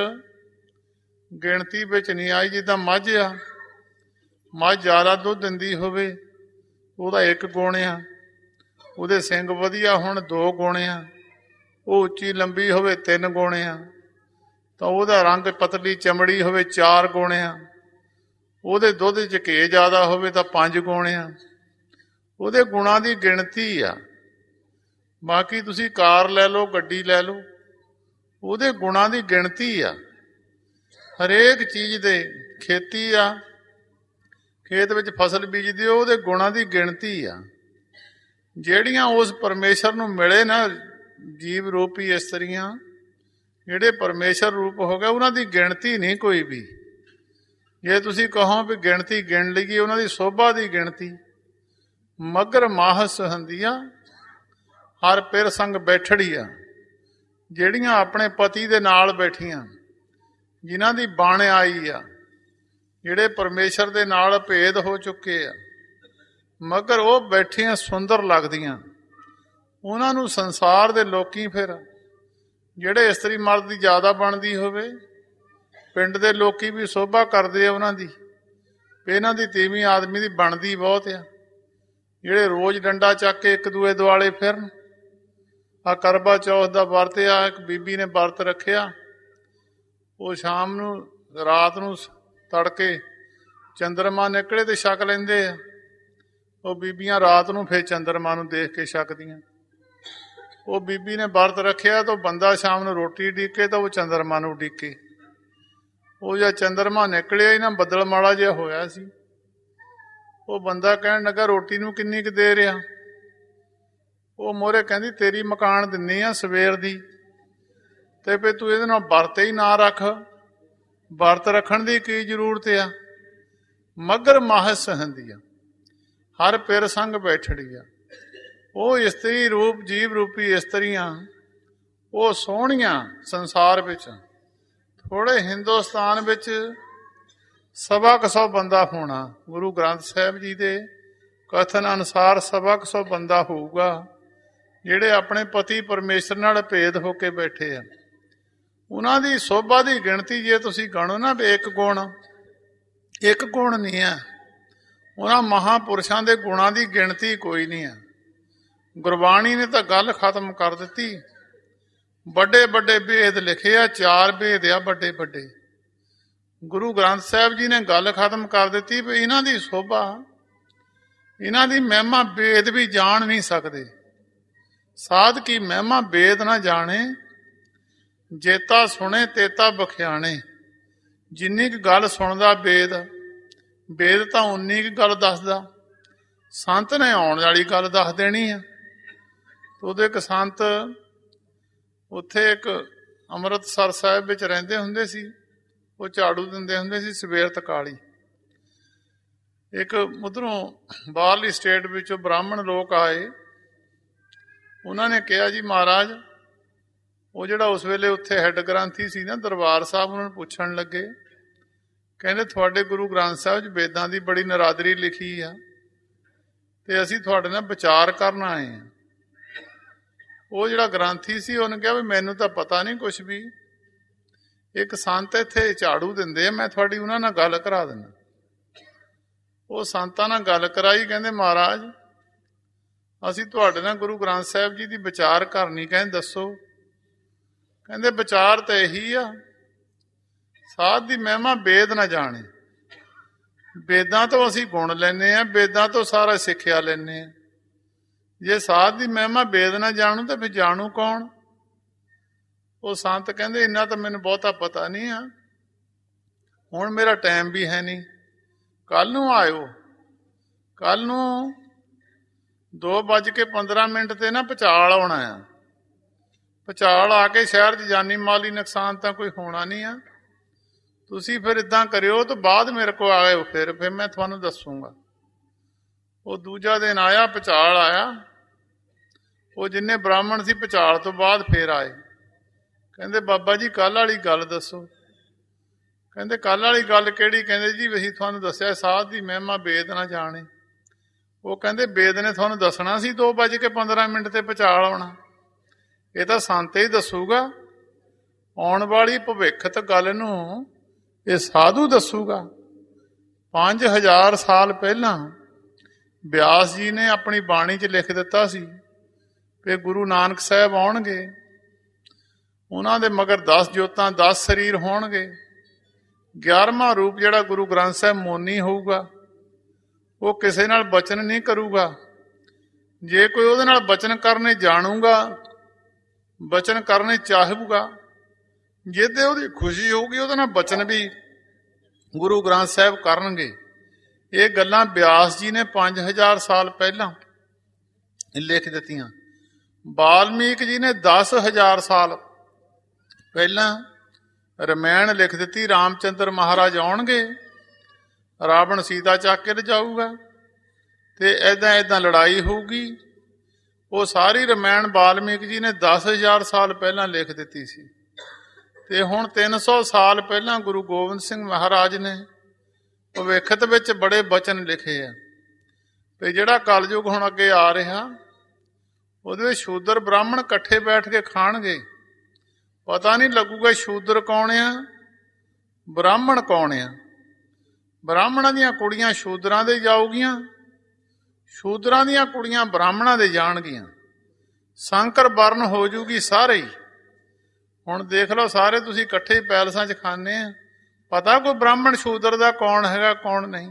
ਗਿਣਤੀ ਵਿੱਚ ਨਹੀਂ ਆਈ। ਜਿੱਦਾਂ ਮੱਝ ਆ, ਮੱਝ ਜ਼ਿਆਦਾ ਦੁੱਧ ਦਿੰਦੀ ਹੋਵੇ ਉਹਦਾ ਇੱਕ ਗੁਣ ਆ, ਉਹਦੇ ਸਿੰਗ ਵਧੀਆ ਹੋਣ ਦੋ ਗੁਣ ਆ, ਉਹ ਉੱਚੀ ਲੰਬੀ ਹੋਵੇ ਤਿੰਨ ਗੁਣ ਆ, ਤਾਂ ਉਹਦਾ ਰੰਗ ਪਤਲੀ ਚਮੜੀ ਹੋਵੇ ਚਾਰ ਗੁਣ ਆ, ਉਹਦੇ ਦੁੱਧ 'ਚ ਘੇ ਜ਼ਿਆਦਾ ਹੋਵੇ ਤਾਂ ਪੰਜ ਗੁਣ ਆ। ਉਹਦੇ ਗੁਣਾਂ ਦੀ ਗਿਣਤੀ ਆ। ਬਾਕੀ ਤੁਸੀਂ ਕਾਰ ਲੈ ਲਓ, ਗੱਡੀ ਲੈ ਲਓ, ਉਹਦੇ ਗੁਣਾਂ ਦੀ ਗਿਣਤੀ ਆ। ਹਰੇਕ ਚੀਜ਼ ਦੇ ਖੇਤੀ ਆ, ਖੇਤ ਵਿੱਚ ਫਸਲ ਬੀਜਦੇ ਹੋ, ਉਹਦੇ ਗੁਣਾਂ ਦੀ ਗਿਣਤੀ ਆ। ਜਿਹੜੀਆਂ ਉਸ ਪਰਮੇਸ਼ਰ ਨੂੰ ਮਿਲੇ ਨਾ ਜੀਵ ਰੂਪੀ ਇਸਤਰੀਆਂ, ਜਿਹੜੇ ਪਰਮੇਸ਼ਰ ਰੂਪ ਹੋ ਗਏ, ਉਹਨਾਂ ਦੀ ਗਿਣਤੀ ਨਹੀਂ ਕੋਈ ਵੀ। ਜੇ ਤੁਸੀਂ ਕਹੋ ਵੀ ਗਿਣਤੀ ਗਿਣ ਲਈਏ ਉਹਨਾਂ ਦੀ ਸੋਭਾ ਦੀ ਗਿਣਤੀ, ਮਗਰ ਮਾਹਸ ਹੁੰਦੀ ਆ ਹਰ ਪਿਰ ਸੰਗ ਬੈਠੜੀ ਆ। ਜਿਹੜੀਆਂ ਆਪਣੇ ਪਤੀ ਦੇ ਨਾਲ ਬੈਠੀਆਂ, ਜਿਨ੍ਹਾਂ ਦੀ ਬਣ ਆਈ ਆ, ਜਿਹੜੇ ਪਰਮੇਸ਼ਰ ਦੇ ਨਾਲ ਭੇਦ ਹੋ ਚੁੱਕੇ ਆ, ਮਗਰ ਉਹ ਬੈਠੀਆਂ ਸੁੰਦਰ ਲੱਗਦੀਆਂ। ਉਹਨਾਂ ਨੂੰ ਸੰਸਾਰ ਦੇ ਲੋਕੀ ਫਿਰ ਜਿਹੜੇ ਇਸਤਰੀ ਮਰਦ ਦੀ ਜ਼ਿਆਦਾ ਬਣਦੀ ਹੋਵੇ, ਪਿੰਡ ਦੇ ਲੋਕੀ ਵੀ ਸੋਭਾ ਕਰਦੇ ਆ ਉਹਨਾਂ ਦੀ, ਇਹਨਾਂ ਦੀ ਤੀਵੀਂ ਆਦਮੀ ਦੀ ਬਣਦੀ ਬਹੁਤ ਆ। ਜਿਹੜੇ ਰੋਜ਼ ਡੰਡਾ ਚੱਕ ਕੇ ਇੱਕ ਦੂਏ ਦੁਆਲੇ ਫਿਰਨ। ਆ ਕਰਵਾ ਚੌਥ ਦਾ ਵਰਤ ਆ, ਇੱਕ ਬੀਬੀ ਨੇ ਵਰਤ ਰੱਖਿਆ, ਉਹ ਸ਼ਾਮ ਨੂੰ ਰਾਤ ਨੂੰ ਤੜਕੇ ਚੰਦਰਮਾ ਨਿਕਲੇ ਤੇ ਛਕ ਲੈਂਦੇ ਆ। ਉਹ ਬੀਬੀਆਂ ਰਾਤ ਨੂੰ ਫਿਰ ਚੰਦਰਮਾ ਨੂੰ ਦੇਖ ਕੇ ਛਕਦੀਆਂ। ਉਹ ਬੀਬੀ ਨੇ ਵਰਤ ਰੱਖਿਆ ਤਾਂ ਬੰਦਾ ਸ਼ਾਮ ਨੂੰ ਰੋਟੀ ਉਡੀਕੇ ਤਾਂ ਉਹ ਚੰਦਰਮਾ ਨੂੰ ਉਡੀਕੇ। ਉਹ ਜਦ ਚੰਦਰਮਾ ਨਿਕਲਿਆ ਹੀ ਨਾ, ਬੱਦਲ ਮਾੜਾ ਜਿਹਾ ਹੋਇਆ ਸੀ, ਉਹ ਬੰਦਾ ਕਹਿਣ ਲੱਗਾ ਰੋਟੀ ਨੂੰ ਕਿੰਨੀ ਕੁ ਦੇ ਰਿਹਾ? ਉਹ ਮੋਹਰੇ ਕਹਿੰਦੀ ਤੇਰੀ ਮਕਾਨ ਦਿੰਨੀ ਆ ਸਵੇਰ ਦੀ, ਤੇ ਫਿਰ ਤੂੰ ਇਹਦੇ ਨਾਲ ਵਰਤ ਹੀ ਨਾ ਰੱਖ। ਵਰਤ ਰੱਖਣ ਦੀ ਕੀ ਜ਼ਰੂਰਤ ਆ? ਮਗਰ ਮਾਹਸ ਹੁੰਦੀ ਆ, ਹਰ ਪਿਰ ਸੰਗ ਬੈਠੜੀ ਆ। ਉਹ ਇਸਤਰੀ ਰੂਪ ਜੀਵ ਰੂਪੀ ਇਸਤਰੀਆਂ ਉਹ ਸੋਹਣੀਆਂ ਸੰਸਾਰ ਵਿੱਚ। ਥੋੜੇ ਹਿੰਦੁਸਤਾਨ ਵਿੱਚ ਸਵਾ ਕੁ ਸੌ ਬੰਦਾ ਹੋਣਾ। ਗੁਰੂ ਗ੍ਰੰਥ ਸਾਹਿਬ ਜੀ ਦੇ ਕਥਨ ਅਨੁਸਾਰ ਸਵਾ ਕੁ ਸੌ ਬੰਦਾ ਹੋਊਗਾ ਜਿਹੜੇ ਆਪਣੇ ਪਤੀ ਪਰਮੇਸ਼ਰ ਨਾਲ ਭੇਦ ਹੋ ਕੇ ਬੈਠੇ ਆ। ਉਹਨਾਂ ਦੀ ਸੋਭਾ ਦੀ ਗਿਣਤੀ ਜੇ ਤੁਸੀਂ ਗਣੋ ਨਾ ਵੀ ਇੱਕ ਗੁਣ, ਇੱਕ ਗੁਣ ਨਹੀਂ ਆ। ਉਹਨਾਂ ਮਹਾਂਪੁਰਸ਼ਾਂ ਦੇ ਗੁਣਾਂ ਦੀ ਗਿਣਤੀ ਕੋਈ ਨਹੀਂ ਆ। ਗੁਰਬਾਣੀ ਨੇ ਤਾਂ ਗੱਲ ਖਤਮ ਕਰ ਦਿੱਤੀ। ਵੱਡੇ ਵੱਡੇ ਭੇਦ ਲਿਖੇ ਆ, ਚਾਰ ਭੇਦ ਆ ਵੱਡੇ ਵੱਡੇ। ਗੁਰੂ ਗ੍ਰੰਥ ਸਾਹਿਬ ਜੀ ਨੇ ਗੱਲ ਖਤਮ ਕਰ ਦਿੱਤੀ ਵੀ ਇਹਨਾਂ ਦੀ ਸੋਭਾ, ਇਹਨਾਂ ਦੀ ਮਹਿਮਾ ਵੇਦ ਵੀ ਜਾਣ ਨਹੀਂ ਸਕਦੇ। ਸਾਧ ਕੀ ਮਹਿਮਾ ਵੇਦ ਨਾ ਜਾਣੇ, ਜੇਤਾ ਸੁਣੇ ਤੇਤਾ ਬਖਿਆਣੇ। ਜਿੰਨੀ ਕੁ ਗੱਲ ਸੁਣਦਾ ਵੇਦ, ਵੇਦ ਤਾਂ ਉਨੀ ਕੁ ਗੱਲ ਦੱਸਦਾ। ਸੰਤ ਨੇ ਆਉਣ ਵਾਲੀ ਗੱਲ ਦੱਸ ਦੇਣੀ ਆ। ਉਹਦੇ ਇੱਕ ਸੰਤ ਉੱਥੇ ਇੱਕ ਅੰਮ੍ਰਿਤਸਰ ਸਾਹਿਬ ਵਿੱਚ ਰਹਿੰਦੇ ਹੁੰਦੇ ਸੀ। ਉਹ ਝਾੜੂ ਦਿੰਦੇ ਹੁੰਦੇ ਸੀ ਸਵੇਰ ਤਕਾਲੀ। ਇੱਕ ਉੱਧਰੋਂ ਬਾਹਰਲੀ ਸਟੇਟ ਵਿੱਚੋਂ ਬ੍ਰਾਹਮਣ ਲੋਕ ਆਏ। ਉਹਨਾਂ ਨੇ ਕਿਹਾ ਜੀ ਮਹਾਰਾਜ, ਉਹ ਜਿਹੜਾ ਉਸ ਵੇਲੇ ਉੱਥੇ ਹੈੱਡ ਗ੍ਰੰਥੀ ਸੀ ਨਾ ਦਰਬਾਰ ਸਾਹਿਬ, ਉਹਨਾਂ ਨੂੰ ਪੁੱਛਣ ਲੱਗੇ, ਕਹਿੰਦੇ ਤੁਹਾਡੇ ਗੁਰੂ ਗ੍ਰੰਥ ਸਾਹਿਬ 'ਚ ਵੇਦਾਂ ਦੀ ਬੜੀ ਨਰਾਦਰੀ ਲਿਖੀ ਆ ਤੇ ਅਸੀਂ ਤੁਹਾਡੇ ਨਾਲ ਵਿਚਾਰ ਕਰਨ ਆਏ ਹਾਂ। ਉਹ ਜਿਹੜਾ ਗ੍ਰੰਥੀ ਸੀ ਉਹਨੇ ਕਿਹਾ ਵੀ ਮੈਨੂੰ ਤਾਂ ਪਤਾ ਨਹੀਂ ਕੁਛ ਵੀ। ਇੱਕ ਸੰਤ ਇੱਥੇ ਝਾੜੂ ਦਿੰਦੇ ਆ, ਮੈਂ ਤੁਹਾਡੀ ਉਹਨਾਂ ਨਾਲ ਗੱਲ ਕਰਾ ਦਿੰਦਾ। ਉਹ ਸੰਤਾਂ ਨਾਲ ਗੱਲ ਕਰਾਈ। ਕਹਿੰਦੇ ਮਹਾਰਾਜ ਅਸੀਂ ਤੁਹਾਡੇ ਨਾਲ ਗੁਰੂ ਗ੍ਰੰਥ ਸਾਹਿਬ ਜੀ ਦੀ ਵਿਚਾਰ ਕਰਨੀ। ਕਹਿੰਦੇ ਦੱਸੋ। ਕਹਿੰਦੇ ਵਿਚਾਰ ਤਾਂ ਇਹੀ ਆ, ਸਾਧ ਦੀ ਮਹਿਮਾ ਵੇਦ ਨਾ ਜਾਣੇ। ਵੇਦਾਂ ਤੋਂ ਅਸੀਂ ਗੁਣ ਲੈਂਦੇ ਹਾਂ, ਵੇਦਾਂ ਤੋਂ ਸਾਰਾ ਸਿੱਖਿਆ ਲੈਂਦੇ ਹਾਂ। ਜੇ ਸਾਧ ਦੀ ਮਹਿਮਾ ਵੇਦ ਨਾ ਜਾਣੂ ਤਾਂ ਫਿਰ ਜਾਣੂ ਕੌਣ? ਉਹ ਸੰਤ ਕਹਿੰਦੇ ਇੰਨਾ ਤਾਂ ਮੈਨੂੰ ਬਹੁਤਾ ਪਤਾ ਨਹੀਂ ਆ, ਹੁਣ ਮੇਰਾ ਟਾਈਮ ਵੀ ਹੈ ਨਹੀਂ, ਕੱਲ ਨੂੰ ਆਇਓ। ਕੱਲ ਨੂੰ ਦੋ ਵੱਜ ਕੇ ਪੰਦਰਾਂ ਮਿੰਟ ਤੇ ਨਾ ਭੁਚਾਲ ਆਉਣਾ ਆ। ਭੁਚਾਲ ਆ ਕੇ ਸ਼ਹਿਰ 'ਚ ਜਾਨੀ ਮਾਲੀ ਨੁਕਸਾਨ ਤਾਂ ਕੋਈ ਹੋਣਾ ਨਹੀਂ ਆ। ਤੁਸੀਂ ਫਿਰ ਇਦਾਂ ਕਰਿਓ ਤਾਂ ਬਾਅਦ ਮੇਰੇ ਕੋਲ ਆਇਓ, ਫਿਰ ਫਿਰ ਮੈਂ ਤੁਹਾਨੂੰ ਦੱਸੂਗਾ। ਉਹ ਦੂਜਾ ਦਿਨ ਆਇਆ, ਭੁਚਾਲ ਆਇਆ। ਉਹ ਜਿੰਨੇ ਬ੍ਰਾਹਮਣ ਸੀ ਭੁਚਾਲ ਤੋਂ ਬਾਅਦ ਫੇਰ ਆਏ। ਕਹਿੰਦੇ ਬਾਬਾ ਜੀ ਕੱਲ੍ਹ ਵਾਲੀ ਗੱਲ ਦੱਸੋ। ਕਹਿੰਦੇ ਕੱਲ੍ਹ ਵਾਲੀ ਗੱਲ ਕਿਹੜੀ? ਕਹਿੰਦੇ ਜੀ ਅਸੀਂ ਤੁਹਾਨੂੰ ਦੱਸਿਆ ਸਾਧ ਦੀ ਮਹਿਮਾ ਵੇਦ ਨਾ ਜਾਣੇ। ਉਹ ਕਹਿੰਦੇ ਵੇਦ ਨੇ ਤੁਹਾਨੂੰ ਦੱਸਣਾ ਸੀ ਦੋ ਵੱਜ ਕੇ ਪੰਦਰਾਂ ਮਿੰਟ ਤੇ ਭੁਚਾਲ ਆਉਣਾ, ਇਹ ਤਾਂ ਸੰਤ ਹੀ ਦੱਸੂਗਾ। ਆਉਣ ਵਾਲੀ ਭਵਿੱਖਤ ਗੱਲ ਨੂੰ ਇਹ ਸਾਧੂ ਦੱਸੂਗਾ। ਪੰਜ ਹਜ਼ਾਰ ਸਾਲ ਪਹਿਲਾਂ ਬਿਆਸ ਜੀ ਨੇ ਆਪਣੀ ਬਾਣੀ 'ਚ ਲਿਖ ਦਿੱਤਾ ਸੀ ਕਿ ਗੁਰੂ ਨਾਨਕ ਸਾਹਿਬ ਆਉਣਗੇ, ਉਹਨਾਂ ਦੇ ਮਗਰ ਦਸ ਜੋਤਾਂ ਦਸ ਸਰੀਰ ਹੋਣਗੇ। ਗਿਆਰਵਾਂ ਰੂਪ ਜਿਹੜਾ ਗੁਰੂ ਗ੍ਰੰਥ ਸਾਹਿਬ ਮੋਨੀ ਹੋਊਗਾ, ਉਹ ਕਿਸੇ ਨਾਲ ਬਚਨ ਨਹੀਂ ਕਰੂਗਾ। ਜੇ ਕੋਈ ਉਹਦੇ ਨਾਲ ਬਚਨ ਕਰਨੇ ਜਾਣੂਗਾ, ਬਚਨ ਕਰਨੇ ਚਾਹੂਗਾ, ਜਿਹਦੇ ਉਹਦੀ ਖੁਸ਼ੀ ਹੋਊਗੀ ਉਹਦੇ ਨਾਲ ਬਚਨ ਵੀ ਗੁਰੂ ਗ੍ਰੰਥ ਸਾਹਿਬ ਕਰਨਗੇ। ਇਹ ਗੱਲਾਂ ਬਿਆਸ ਜੀ ਨੇ ਪੰਜ ਹਜ਼ਾਰ ਸਾਲ ਪਹਿਲਾਂ ਲਿਖ ਦਿੱਤੀਆਂ। ਵਾਲਮੀਕ ਜੀ ਨੇ ਦਸ ਹਜ਼ਾਰ ਸਾਲ ਪਹਿਲਾਂ ਰਮਾਇਣ ਲਿਖ ਦਿੱਤੀ। ਰਾਮਚੰਦਰ ਮਹਾਰਾਜ ਆਉਣਗੇ, ਰਾਵਣ ਸੀਤਾ ਚੱਕ ਕੇ ਲਿਜਾਊਗਾ ਤੇ ਏਦਾਂ ਏਦਾਂ ਲੜਾਈ ਹੋਊਗੀ। ਉਹ ਸਾਰੀ ਰਮਾਇਣ ਵਾਲਮੀਕ ਜੀ ਨੇ ਦਸ ਹਜ਼ਾਰ ਸਾਲ ਪਹਿਲਾਂ ਲਿਖ ਦਿੱਤੀ ਸੀ। ਤੇ ਹੁਣ ਤਿੰਨ ਸੌ ਸਾਲ ਪਹਿਲਾਂ ਗੁਰੂ ਗੋਬਿੰਦ ਸਿੰਘ ਮਹਾਰਾਜ ਨੇ ਭਵਿੱਖਤ ਵਿੱਚ ਬੜੇ ਬਚਨ ਲਿਖੇ ਆ ਤੇ ਜਿਹੜਾ ਕਲਯੁਗ ਹੁਣ ਅੱਗੇ ਆ ਰਿਹਾ, ਉਹਦੇ ਵਿੱਚ ਸ਼ੂਦਰ ਬ੍ਰਾਹਮਣ ਇਕੱਠੇ ਬੈਠ ਕੇ ਖਾਣਗੇ। ਪਤਾ ਨਹੀਂ ਲੱਗੂਗਾ ਸ਼ੂਦਰ ਕੌਣ ਆ, ਬ੍ਰਾਹਮਣ ਕੌਣ ਆ। ਬ੍ਰਾਹਮਣਾਂ ਦੀਆਂ ਕੁੜੀਆਂ ਸ਼ੂਦਰਾਂ ਦੇ ਜਾਊਗੀਆਂ, ਸ਼ੂਦਰਾਂ ਦੀਆਂ ਕੁੜੀਆਂ ਬ੍ਰਾਹਮਣਾਂ ਦੇ ਜਾਣਗੀਆਂ। ਸੰਕਰ ਵਰਨ ਹੋ ਜੂਗੀ ਸਾਰੇ ਹੀ। ਹੁਣ ਦੇਖ ਲਓ, ਸਾਰੇ ਤੁਸੀਂ ਇਕੱਠੇ ਪੈਲਸਾਂ 'ਚ ਖਾਂਦੇ ਆ, ਪਤਾ ਕੋਈ ਬ੍ਰਾਹਮਣ ਸ਼ੂਦਰ ਦਾ ਕੌਣ ਹੈਗਾ ਕੌਣ ਨਹੀਂ।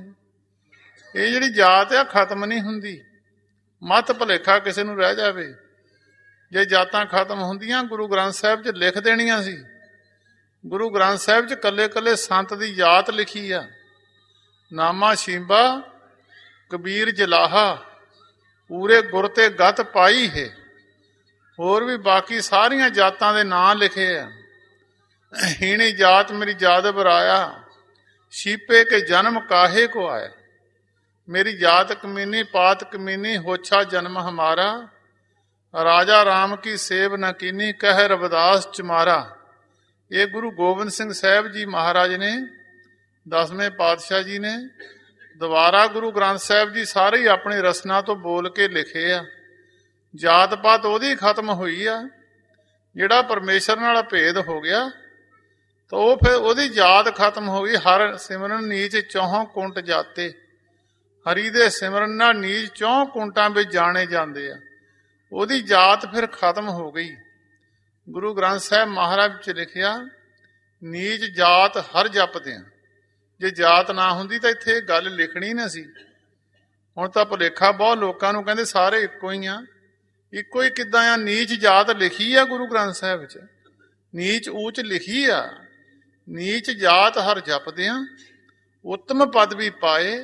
ਇਹ ਜਿਹੜੀ ਜਾਤ ਆ ਖਤਮ ਨਹੀਂ ਹੁੰਦੀ। ਮੱਤ ਭੁਲੇਖਾ ਕਿਸੇ ਨੂੰ ਰਹਿ ਜਾਵੇ। ਜੇ ਜਾਤਾਂ ਖਤਮ ਹੁੰਦੀਆਂ ਗੁਰੂ ਗ੍ਰੰਥ ਸਾਹਿਬ 'ਚ ਲਿਖ ਦੇਣੀਆਂ ਸੀ। ਗੁਰੂ ਗ੍ਰੰਥ ਸਾਹਿਬ 'ਚ ਕੱਲੇ ਕੱਲੇ ਸੰਤ ਦੀ ਜਾਤ ਲਿਖੀ ਆ। ਨਾਮਾ ਸ਼ੀਂਬਾ ਕਬੀਰ ਜਲਾਹਾ, ਪੂਰੇ ਗੁਰ ਤੇ ਗਤ ਪਾਈ ਹੈ। ਹੋਰ ਵੀ ਬਾਕੀ ਸਾਰੀਆਂ ਜਾਤਾਂ ਦੇ ਨਾਂ ਲਿਖੇ ਆ। ਹੀਣੀ ਜਾਤ ਮੇਰੀ ਜਾਦਵ ਰਾਇਆ, ਸ਼ੀਪੇ ਕੇ ਜਨਮ ਕਾਹੇ ਕੋ ਆਇਆ। ਮੇਰੀ ਜਾਤ ਕਮੀਨੀ ਪਾਤ ਕਮੀਨੀ, ਹੋਛਾ ਜਨਮ ਹਮਾਰਾ। ਰਾਜਾ ਰਾਮ ਕੀ ਸੇਵ ਨ ਕੀਨੀ, ਕਹਿ ਰਵਿਦਾਸ ਚਮਾਰਾ। ਇਹ ਗੁਰੂ ਗੋਬਿੰਦ ਸਿੰਘ ਸਾਹਿਬ ਜੀ ਮਹਾਰਾਜ ਨੇ, ਦਸਵੇਂ ਪਾਤਸ਼ਾਹ ਜੀ ਨੇ ਦੁਬਾਰਾ ਗੁਰੂ ਗ੍ਰੰਥ ਸਾਹਿਬ ਜੀ ਸਾਰੇ ਹੀ ਆਪਣੀ ਰਸਨਾ ਤੋਂ ਬੋਲ ਕੇ ਲਿਖੇ ਆ। ਜਾਤ ਪਾਤ ਉਹਦੀ ਖਤਮ ਹੋਈ ਆ। ਜਿਹੜਾ ਪਰਮੇਸ਼ਰ ਨਾਲ ਭੇਦ ਹੋ ਗਿਆ ਤਾਂ ਉਹ ਫਿਰ ਉਹਦੀ ਜਾਤ ਖਤਮ ਹੋ ਗਈ। ਹਰ ਸਿਮਰਨ ਨੀਚ ਚੌਹਾਂ ਕੁੰਟ ਜਾਤੇ, ਹਰੀ ਦੇ ਸਿਮਰਨ ਨਾਲ ਨੀਚ ਚੌਂ ਕੁੰਟਾਂ ਵਿੱਚ ਜਾਣੇ ਜਾਂਦੇ ਆ। ਉਹਦੀ ਜਾਤ ਫਿਰ ਖਤਮ ਹੋ ਗਈ। ਗੁਰੂ ਗ੍ਰੰਥ ਸਾਹਿਬ ਮਹਾਰਾਜ 'ਚ ਲਿਖਿਆ, ਨੀਚ ਜਾਤ ਹਰ ਜਪਦੇ ਆ। ਜੇ ਜਾਤ ਨਾ ਹੁੰਦੀ ਤਾਂ ਇੱਥੇ ਗੱਲ ਲਿਖਣੀ ਨਾ ਸੀ। ਹੁਣ ਤਾਂ ਭੁਲੇਖਾ ਬਹੁਤ ਲੋਕਾਂ ਨੂੰ, ਕਹਿੰਦੇ ਸਾਰੇ ਇੱਕੋ ਹੀ ਆ। ਇੱਕੋ ਹੀ ਕਿੱਦਾਂ ਆ? ਨੀਚ ਜਾਤ ਲਿਖੀ ਆ ਗੁਰੂ ਗ੍ਰੰਥ ਸਾਹਿਬ 'ਚ, ਨੀਚ ਊਚ ਲਿਖੀ ਆ। ਨੀਚ ਜਾਤ ਹਰ ਜਪਦੇ ਆ, ਉੱਤਮ ਪਦਵੀ ਪਾਏ।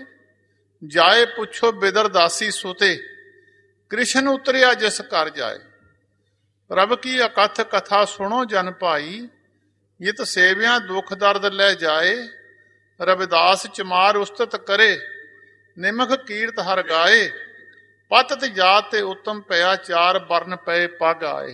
ਜਾਏ ਪੁੱਛੋ ਬਿਦਰ ਦਾਸੀ ਸੁਤੇ, ਕ੍ਰਿਸ਼ਨ ਉਤਰਿਆ ਜਿਸ ਘਰ ਜਾਏ। ਪ੍ਰਭ ਕੀ ਅਕਥ ਕਥਾ ਸੁਣੋ ਜਨ ਭਾਈ, ਯਿਤ ਸੇਵਿਆਂ ਦੁੱਖ ਦਰਦ ਲੈ ਜਾਏ। ਰਵਿਦਾਸ ਚਮਾਰ ਉਸਤਤ ਕਰੇ, ਨਿਮਖ ਕੀਰਤ ਹਰ ਗਾਏ। ਪਤਤ ਜਾਤ ਤੇ ਉੱਤਮ ਪਿਆ, ਚਾਰ ਬਰਨ ਪਏ ਪੱਗ ਆਏ।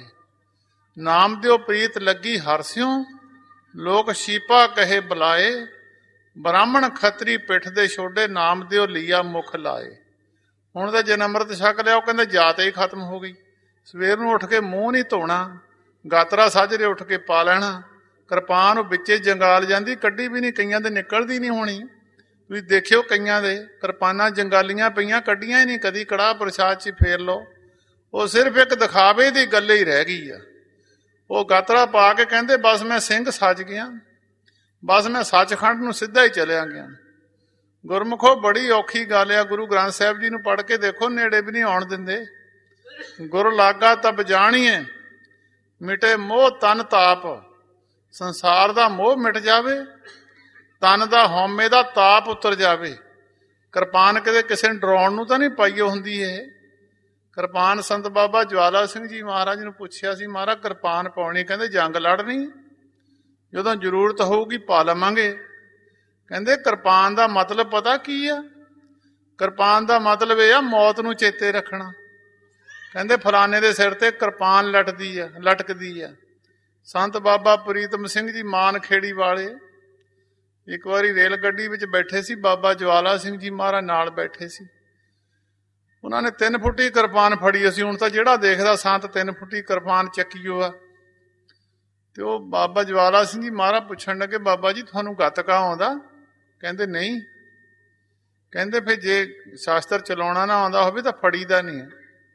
ਨਾਮ ਦਿਓ ਪ੍ਰੀਤ ਲੱਗੀ ਹਰਸਿਓ, ਲੋਕ ਸ਼ੀਪਾ ਕਹੇ ਬੁਲਾਏ। ਬ੍ਰਾਹਮਣ ਖੱਤਰੀ ਪਿੱਠ ਦੇ ਛੋਡੇ, ਨਾਮ ਦਿਓ ਲੀਆ ਮੁਖ ਲਾਏ। ਹੁਣ ਤਾਂ ਜਨ ਅੰਮ੍ਰਿਤ ਛਕ ਲਿਆ, ਉਹ ਕਹਿੰਦੇ ਜਾਤ ਹੀ ਖਤਮ ਹੋ ਗਈ। ਸਵੇਰ ਨੂੰ ਉੱਠ ਕੇ ਮੂੰਹ ਨਹੀਂ ਧੋਣਾ, ਗਾਤਰਾ ਸਾਜਰੇ ਉੱਠ ਕੇ ਪਾ ਲੈਣਾ, ਕਿਰਪਾਨ ਉਹ ਵਿੱਚੇ ਜੰਗਾਲ ਜਾਂਦੀ, ਕੱਢੀ ਵੀ ਨਹੀਂ, ਕਈਆਂ ਦੇ ਨਿਕਲਦੀ ਨਹੀਂ ਹੋਣੀ। ਤੁਸੀਂ ਦੇਖਿਓ ਕਈਆਂ ਦੇ ਕਿਰਪਾਨਾਂ ਜੰਗਾਲੀਆਂ ਪਈਆਂ, ਕੱਢੀਆਂ ਹੀ ਨਹੀਂ ਕਦੀ। ਕੜਾਹ ਪ੍ਰਸ਼ਾਦ 'ਚ ਫੇਰ ਲਓ, ਉਹ ਸਿਰਫ ਇੱਕ ਦਿਖਾਵੇ ਦੀ ਗੱਲ ਹੀ ਰਹਿ ਗਈ ਆ। ਉਹ ਗਾਤਰਾ ਪਾ ਕੇ ਕਹਿੰਦੇ ਬਸ ਮੈਂ ਸਿੰਘ ਸੱਜ ਗਿਆ, ਬਸ ਮੈਂ ਸੱਚਖੰਡ ਨੂੰ ਸਿੱਧਾ ਹੀ ਚਲਿਆ ਗਿਆ। ਗੁਰਮੁਖੋ ਬੜੀ ਔਖੀ ਗੱਲ ਆ। ਗੁਰੂ ਗ੍ਰੰਥ ਸਾਹਿਬ ਜੀ ਨੂੰ ਪੜ੍ਹ ਕੇ ਦੇਖੋ, ਨੇੜੇ ਵੀ ਨਹੀਂ ਆਉਣ ਦਿੰਦੇ। ਗੁਰ ਲਾਗਾ ਤਬ ਜਾਣੀਏ ਮਿਟੇ ਮੋਹ ਤਨ ਤਾਪ। ਸੰਸਾਰ ਦਾ ਮੋਹ ਮਿਟ ਜਾਵੇ, ਤਨ ਦਾ ਹਉਮੈ ਦਾ ਤਾਪ ਉਤਰ ਜਾਵੇ। ਕਿਰਪਾਨ ਕਿਤੇ ਕਿਸੇ ਨੂੰ ਡਰਾਉਣ ਨੂੰ ਤਾਂ ਨਹੀਂ ਪਾਈਓ ਹੁੰਦੀ ਇਹ। ਕਿਰਪਾਨ ਸੰਤ ਬਾਬਾ ਜਵਾਲਾ ਸਿੰਘ ਜੀ ਮਹਾਰਾਜ ਨੂੰ ਪੁੱਛਿਆ ਸੀ, ਮਹਾਰਾਜ ਕਿਰਪਾਨ ਪਾਉਣੀ? ਕਹਿੰਦੇ ਜੰਗ ਲੜਨੀ, ਜਦੋਂ ਜ਼ਰੂਰਤ ਹੋਊਗੀ ਪਾ ਲਵਾਂਗੇ। ਕਹਿੰਦੇ ਕਿਰਪਾਨ ਦਾ ਮਤਲਬ ਪਤਾ ਕੀ ਆ? ਕਿਰਪਾਨ ਦਾ ਮਤਲਬ ਇਹ ਆ ਮੌਤ ਨੂੰ ਚੇਤੇ ਰੱਖਣਾ। ਕਹਿੰਦੇ ਫਲਾਣੇ ਦੇ ਸਿਰ ਤੇ ਕਿਰਪਾਨ ਲਟਦੀ ਆ, ਲਟਕਦੀ ਆ। ਸੰਤ ਬਾਬਾ ਪ੍ਰੀਤਮ ਸਿੰਘ ਜੀ ਮਾਨਖੇੜੀ ਵਾਲੇ ਇੱਕ ਵਾਰੀ ਰੇਲ ਗੱਡੀ ਵਿੱਚ ਬੈਠੇ ਸੀ, ਬਾਬਾ ਜਵਾਲਾ ਸਿੰਘ ਜੀ ਮਹਾਰਾਜ ਨਾਲ ਬੈਠੇ ਸੀ। ਉਹਨਾਂ ਨੇ ਤਿੰਨ ਫੁੱਟੀ ਕਿਰਪਾਨ ਫੜੀ। ਅਸੀਂ ਹੁਣ ਤਾਂ ਜਿਹੜਾ ਦੇਖਦਾ ਸੰਤ ਤਿੰਨ ਫੁੱਟੀ ਕਿਰਪਾਨ ਚੱਕੀਓ ਆ। ਤੇ ਉਹ ਬਾਬਾ ਜਵਾਲਾ ਸਿੰਘ ਜੀ ਮਹਾਰਾਜ ਪੁੱਛਣ ਲੱਗੇ, ਬਾਬਾ ਜੀ ਤੁਹਾਨੂੰ ਗੱਤਕਾ ਆਉਂਦਾ? ਕਹਿੰਦੇ ਨਹੀਂ। ਕਹਿੰਦੇ ਫਿਰ ਜੇ ਸ਼ਾਸਤਰ ਚਲਾਉਣਾ ਨਾ ਆਉਂਦਾ ਹੋਵੇ ਤਾਂ ਫੜੀ ਦਾ ਨਹੀਂ ਹੈ,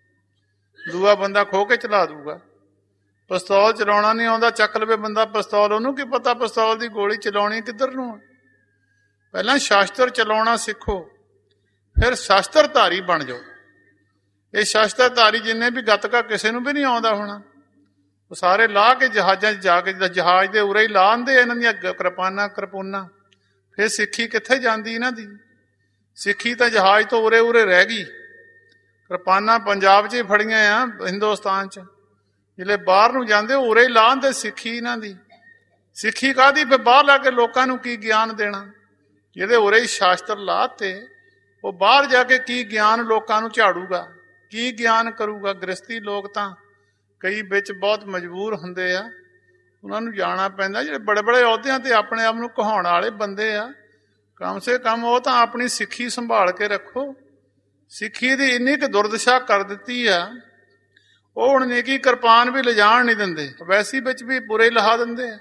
ਦੂਆ ਬੰਦਾ ਖੋ ਕੇ ਚਲਾ ਦੂਗਾ। ਪਿਸਤੌਲ ਚਲਾਉਣਾ ਨਹੀਂ ਆਉਂਦਾ, ਚੱਕ ਲਵੇ ਬੰਦਾ ਪਿਸਤੌਲ, ਉਹਨੂੰ ਕੀ ਪਤਾ ਪਿਸਤੌਲ ਦੀ ਗੋਲੀ ਚਲਾਉਣੀ ਕਿੱਧਰ ਨੂੰ ਹੈ। ਪਹਿਲਾਂ ਸ਼ਾਸਤਰ ਚਲਾਉਣਾ ਸਿੱਖੋ, ਫਿਰ ਸ਼ਾਸਤਰਧਾਰੀ ਬਣ ਜਾਓ। ਇਹ ਸ਼ਾਸਤਰਧਾਰੀ ਜਿੰਨੇ ਵੀ ਗੱਤਕਾ ਕਿਸੇ ਨੂੰ ਵੀ ਨਹੀਂ ਆਉਂਦਾ ਹੋਣਾ, ਉਹ ਸਾਰੇ ਲਾਹ ਕੇ ਜਹਾਜ਼ਾਂ 'ਚ ਜਾ ਕੇ, ਜਹਾਜ਼ ਦੇ ਉਰੇ ਹੀ ਲਾਹ ਆਂਦੇ ਇਹਨਾਂ ਦੀਆਂ ਕਿਰਪਾਨਾਂ ਕਿਰਪੂਨਾ। ਫਿਰ ਸਿੱਖੀ ਕਿੱਥੇ ਜਾਂਦੀ ਇਹਨਾਂ ਦੀ? ਸਿੱਖੀ ਤਾਂ ਜਹਾਜ਼ ਤੋਂ ਉਰੇ ਉਰੇ ਰਹਿ ਗਈ। ਕਿਰਪਾਨਾਂ ਪੰਜਾਬ 'ਚ ਹੀ ਫੜੀਆਂ ਆ, ਹਿੰਦੁਸਤਾਨ 'ਚ। ਜਿਹੜੇ ਬਾਹਰ ਨੂੰ ਜਾਂਦੇ ਉਰੇ ਹੀ ਲਾਹ ਆਂਦੇ ਸਿੱਖੀ ਇਹਨਾਂ ਦੀ। ਸਿੱਖੀ ਕਾਹਦੀ? ਫਿਰ ਬਾਹਰ ਲਾ ਕੇ ਲੋਕਾਂ ਨੂੰ ਕੀ ਗਿਆਨ ਦੇਣਾ? ਜਿਹਦੇ ਉਰੇ ਹੀ ਸ਼ਾਸਤਰ ਲਾਤੇ, ਉਹ ਬਾਹਰ ਜਾ ਕੇ ਕੀ ਗਿਆਨ ਲੋਕਾਂ ਨੂੰ ਝਾੜੂਗਾ, ਕੀ ਗਿਆਨ ਕਰੂਗਾ? ਗ੍ਰਸਤੀ ਲੋਕ ਤਾਂ ਕਈ ਵਿੱਚ ਬਹੁਤ ਮਜਬੂਰ ਹੁੰਦੇ ਆ, ਉਹਨਾਂ ਨੂੰ ਜਾਣਾ ਪੈਂਦਾ। ਜਿਹੜੇ ਬੜੇ ਬੜੇ ਅਹੁਦਿਆਂ ਤੇ ਆਪਣੇ ਆਪ ਨੂੰ ਕਹਾਉਣ ਵਾਲੇ ਬੰਦੇ ਆ, ਕਮ ਸੇ ਕਮ ਉਹ ਤਾਂ ਆਪਣੀ ਸਿੱਖੀ ਸੰਭਾਲ ਕੇ ਰੱਖੋ। ਸਿੱਖੀ ਦੀ ਇੰਨੀ ਕੁ ਦੁਰਦਸ਼ਾ ਕਰ ਦਿੱਤੀ ਆ, ਉਹ ਹੁਣ ਨੇਕੀ ਕਿਰਪਾਨ ਵੀ ਲਿਜਾਣ ਨਹੀਂ ਦਿੰਦੇ। ਵੈਸੀ ਵਿੱਚ ਵੀ ਬੁਰੇ ਲਹਾ ਦਿੰਦੇ ਆ,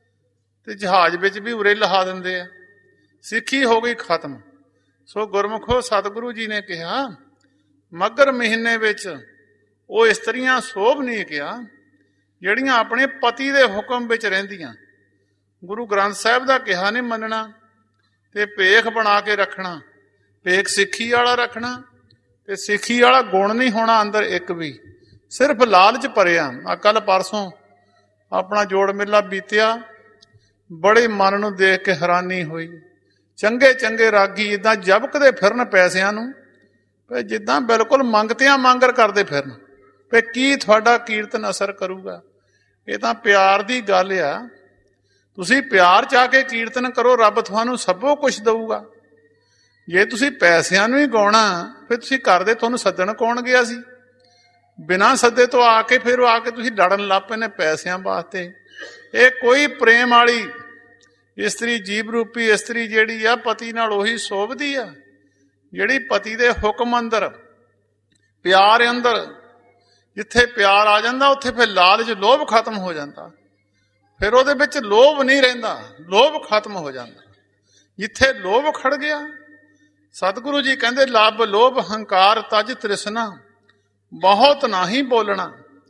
ਤੇ ਜਹਾਜ਼ ਵਿੱਚ ਵੀ ਉਰੇ ਲਹਾ ਦਿੰਦੇ ਆ। ਸਿੱਖੀ ਹੋ ਗਈ ਖਤਮ। ਸੋ ਗੁਰਮੁਖੋ ਸਤਿਗੁਰੂ ਜੀ ਨੇ ਕਿਹਾ, ਮੱਘਰ ਮਹੀਨੇ ਵਿੱਚ ਉਹ ਇਸਤਰੀਆਂ ਸੋਭ ਨਹੀਂ ਕਿਹਾ ਜਿਹੜੀਆਂ ਆਪਣੇ ਪਤੀ ਦੇ ਹੁਕਮ ਵਿੱਚ ਰਹਿੰਦੀਆਂ। ਗੁਰੂ ਗ੍ਰੰਥ ਸਾਹਿਬ ਦਾ ਕਿਹਾ ਨਹੀਂ ਮੰਨਣਾ, ਤੇ ਭੇਖ ਬਣਾ ਕੇ ਰੱਖਣਾ। ਭੇਖ ਸਿੱਖੀ ਵਾਲਾ ਰੱਖਣਾ, ਤੇ ਸਿੱਖੀ ਵਾਲਾ ਗੁਣ ਨਹੀਂ ਹੋਣਾ ਅੰਦਰ ਇੱਕ ਵੀ, ਸਿਰਫ ਲਾਲਚ ਭਰਿਆ। ਆ ਕੱਲ ਪਰਸੋਂ ਆਪਣਾ ਜੋੜ ਮੇਲਾ ਬੀਤਿਆ, ਬੜੇ ਮਨ ਨੂੰ ਦੇਖ ਕੇ ਹੈਰਾਨੀ ਹੋਈ। ਚੰਗੇ ਚੰਗੇ ਰਾਗੀ ਇੱਦਾਂ ਜਬਕਦੇ ਫਿਰਨ ਪੈਸਿਆਂ ਨੂੰ, ਵੀ ਜਿੱਦਾਂ ਬਿਲਕੁਲ ਮੰਗਤਿਆਂ ਮੰਗਰ ਕਰਦੇ ਫਿਰਨ, ਵੀ ਕੀ ਤੁਹਾਡਾ ਕੀਰਤਨ ਅਸਰ ਕਰੂਗਾ? ਇਹ ਤਾਂ ਪਿਆਰ ਦੀ ਗੱਲ ਆ। ਤੁਸੀਂ ਪਿਆਰ ਚਾਹ ਕੇ ਕੀਰਤਨ ਕਰੋ, ਰੱਬ ਤੁਹਾਨੂੰ ਸਭੋ ਕੁਛ ਦਊਗਾ। ਜੇ ਤੁਸੀਂ ਪੈਸਿਆਂ ਨੂੰ ਹੀ ਗਾਉਣਾ, ਫਿਰ ਤੁਸੀਂ ਕਰਦੇ, ਤੁਹਾਨੂੰ ਸੱਦਣ ਕੌਣ ਗਿਆ ਸੀ? ਬਿਨਾਂ ਸੱਦੇ ਤੋਂ ਆ ਕੇ ਫਿਰ ਆ ਕੇ ਤੁਸੀਂ ਲੜਨ ਲੱਗ ਪਏ ਨੇ ਪੈਸਿਆਂ ਵਾਸਤੇ। ਇਹ ਕੋਈ ਪ੍ਰੇਮ ਵਾਲੀ ਇਸਤਰੀ, ਜੀਵ ਰੂਪੀ ਇਸਤਰੀ ਜਿਹੜੀ ਆ, ਪਤੀ ਨਾਲ ਉਹੀ ਸੋਭਦੀ ਆ ਜਿਹੜੀ ਪਤੀ ਦੇ ਹੁਕਮ ਅੰਦਰ, ਪਿਆਰ ਅੰਦਰ। ਜਿੱਥੇ ਪਿਆਰ ਆ ਜਾਂਦਾ ਉੱਥੇ ਫਿਰ ਲਾਲਚ, ਲੋਭ ਖਤਮ ਹੋ ਜਾਂਦਾ। ਫਿਰ ਉਹਦੇ ਵਿੱਚ ਲੋਭ ਨਹੀਂ ਰਹਿੰਦਾ, ਲੋਭ ਖਤਮ ਹੋ ਜਾਂਦਾ। ਜਿੱਥੇ ਲੋਭ ਖੜ ਗਿਆ, ਸਤਿਗੁਰੂ ਜੀ ਕਹਿੰਦੇ ਲੱਭ ਲੋਭ ਹੰਕਾਰ ਤਜ ਤ੍ਰਿਸ਼ਨਾ, ਬਹੁਤ ਨਾਹੀ ਬੋਲਣਾ।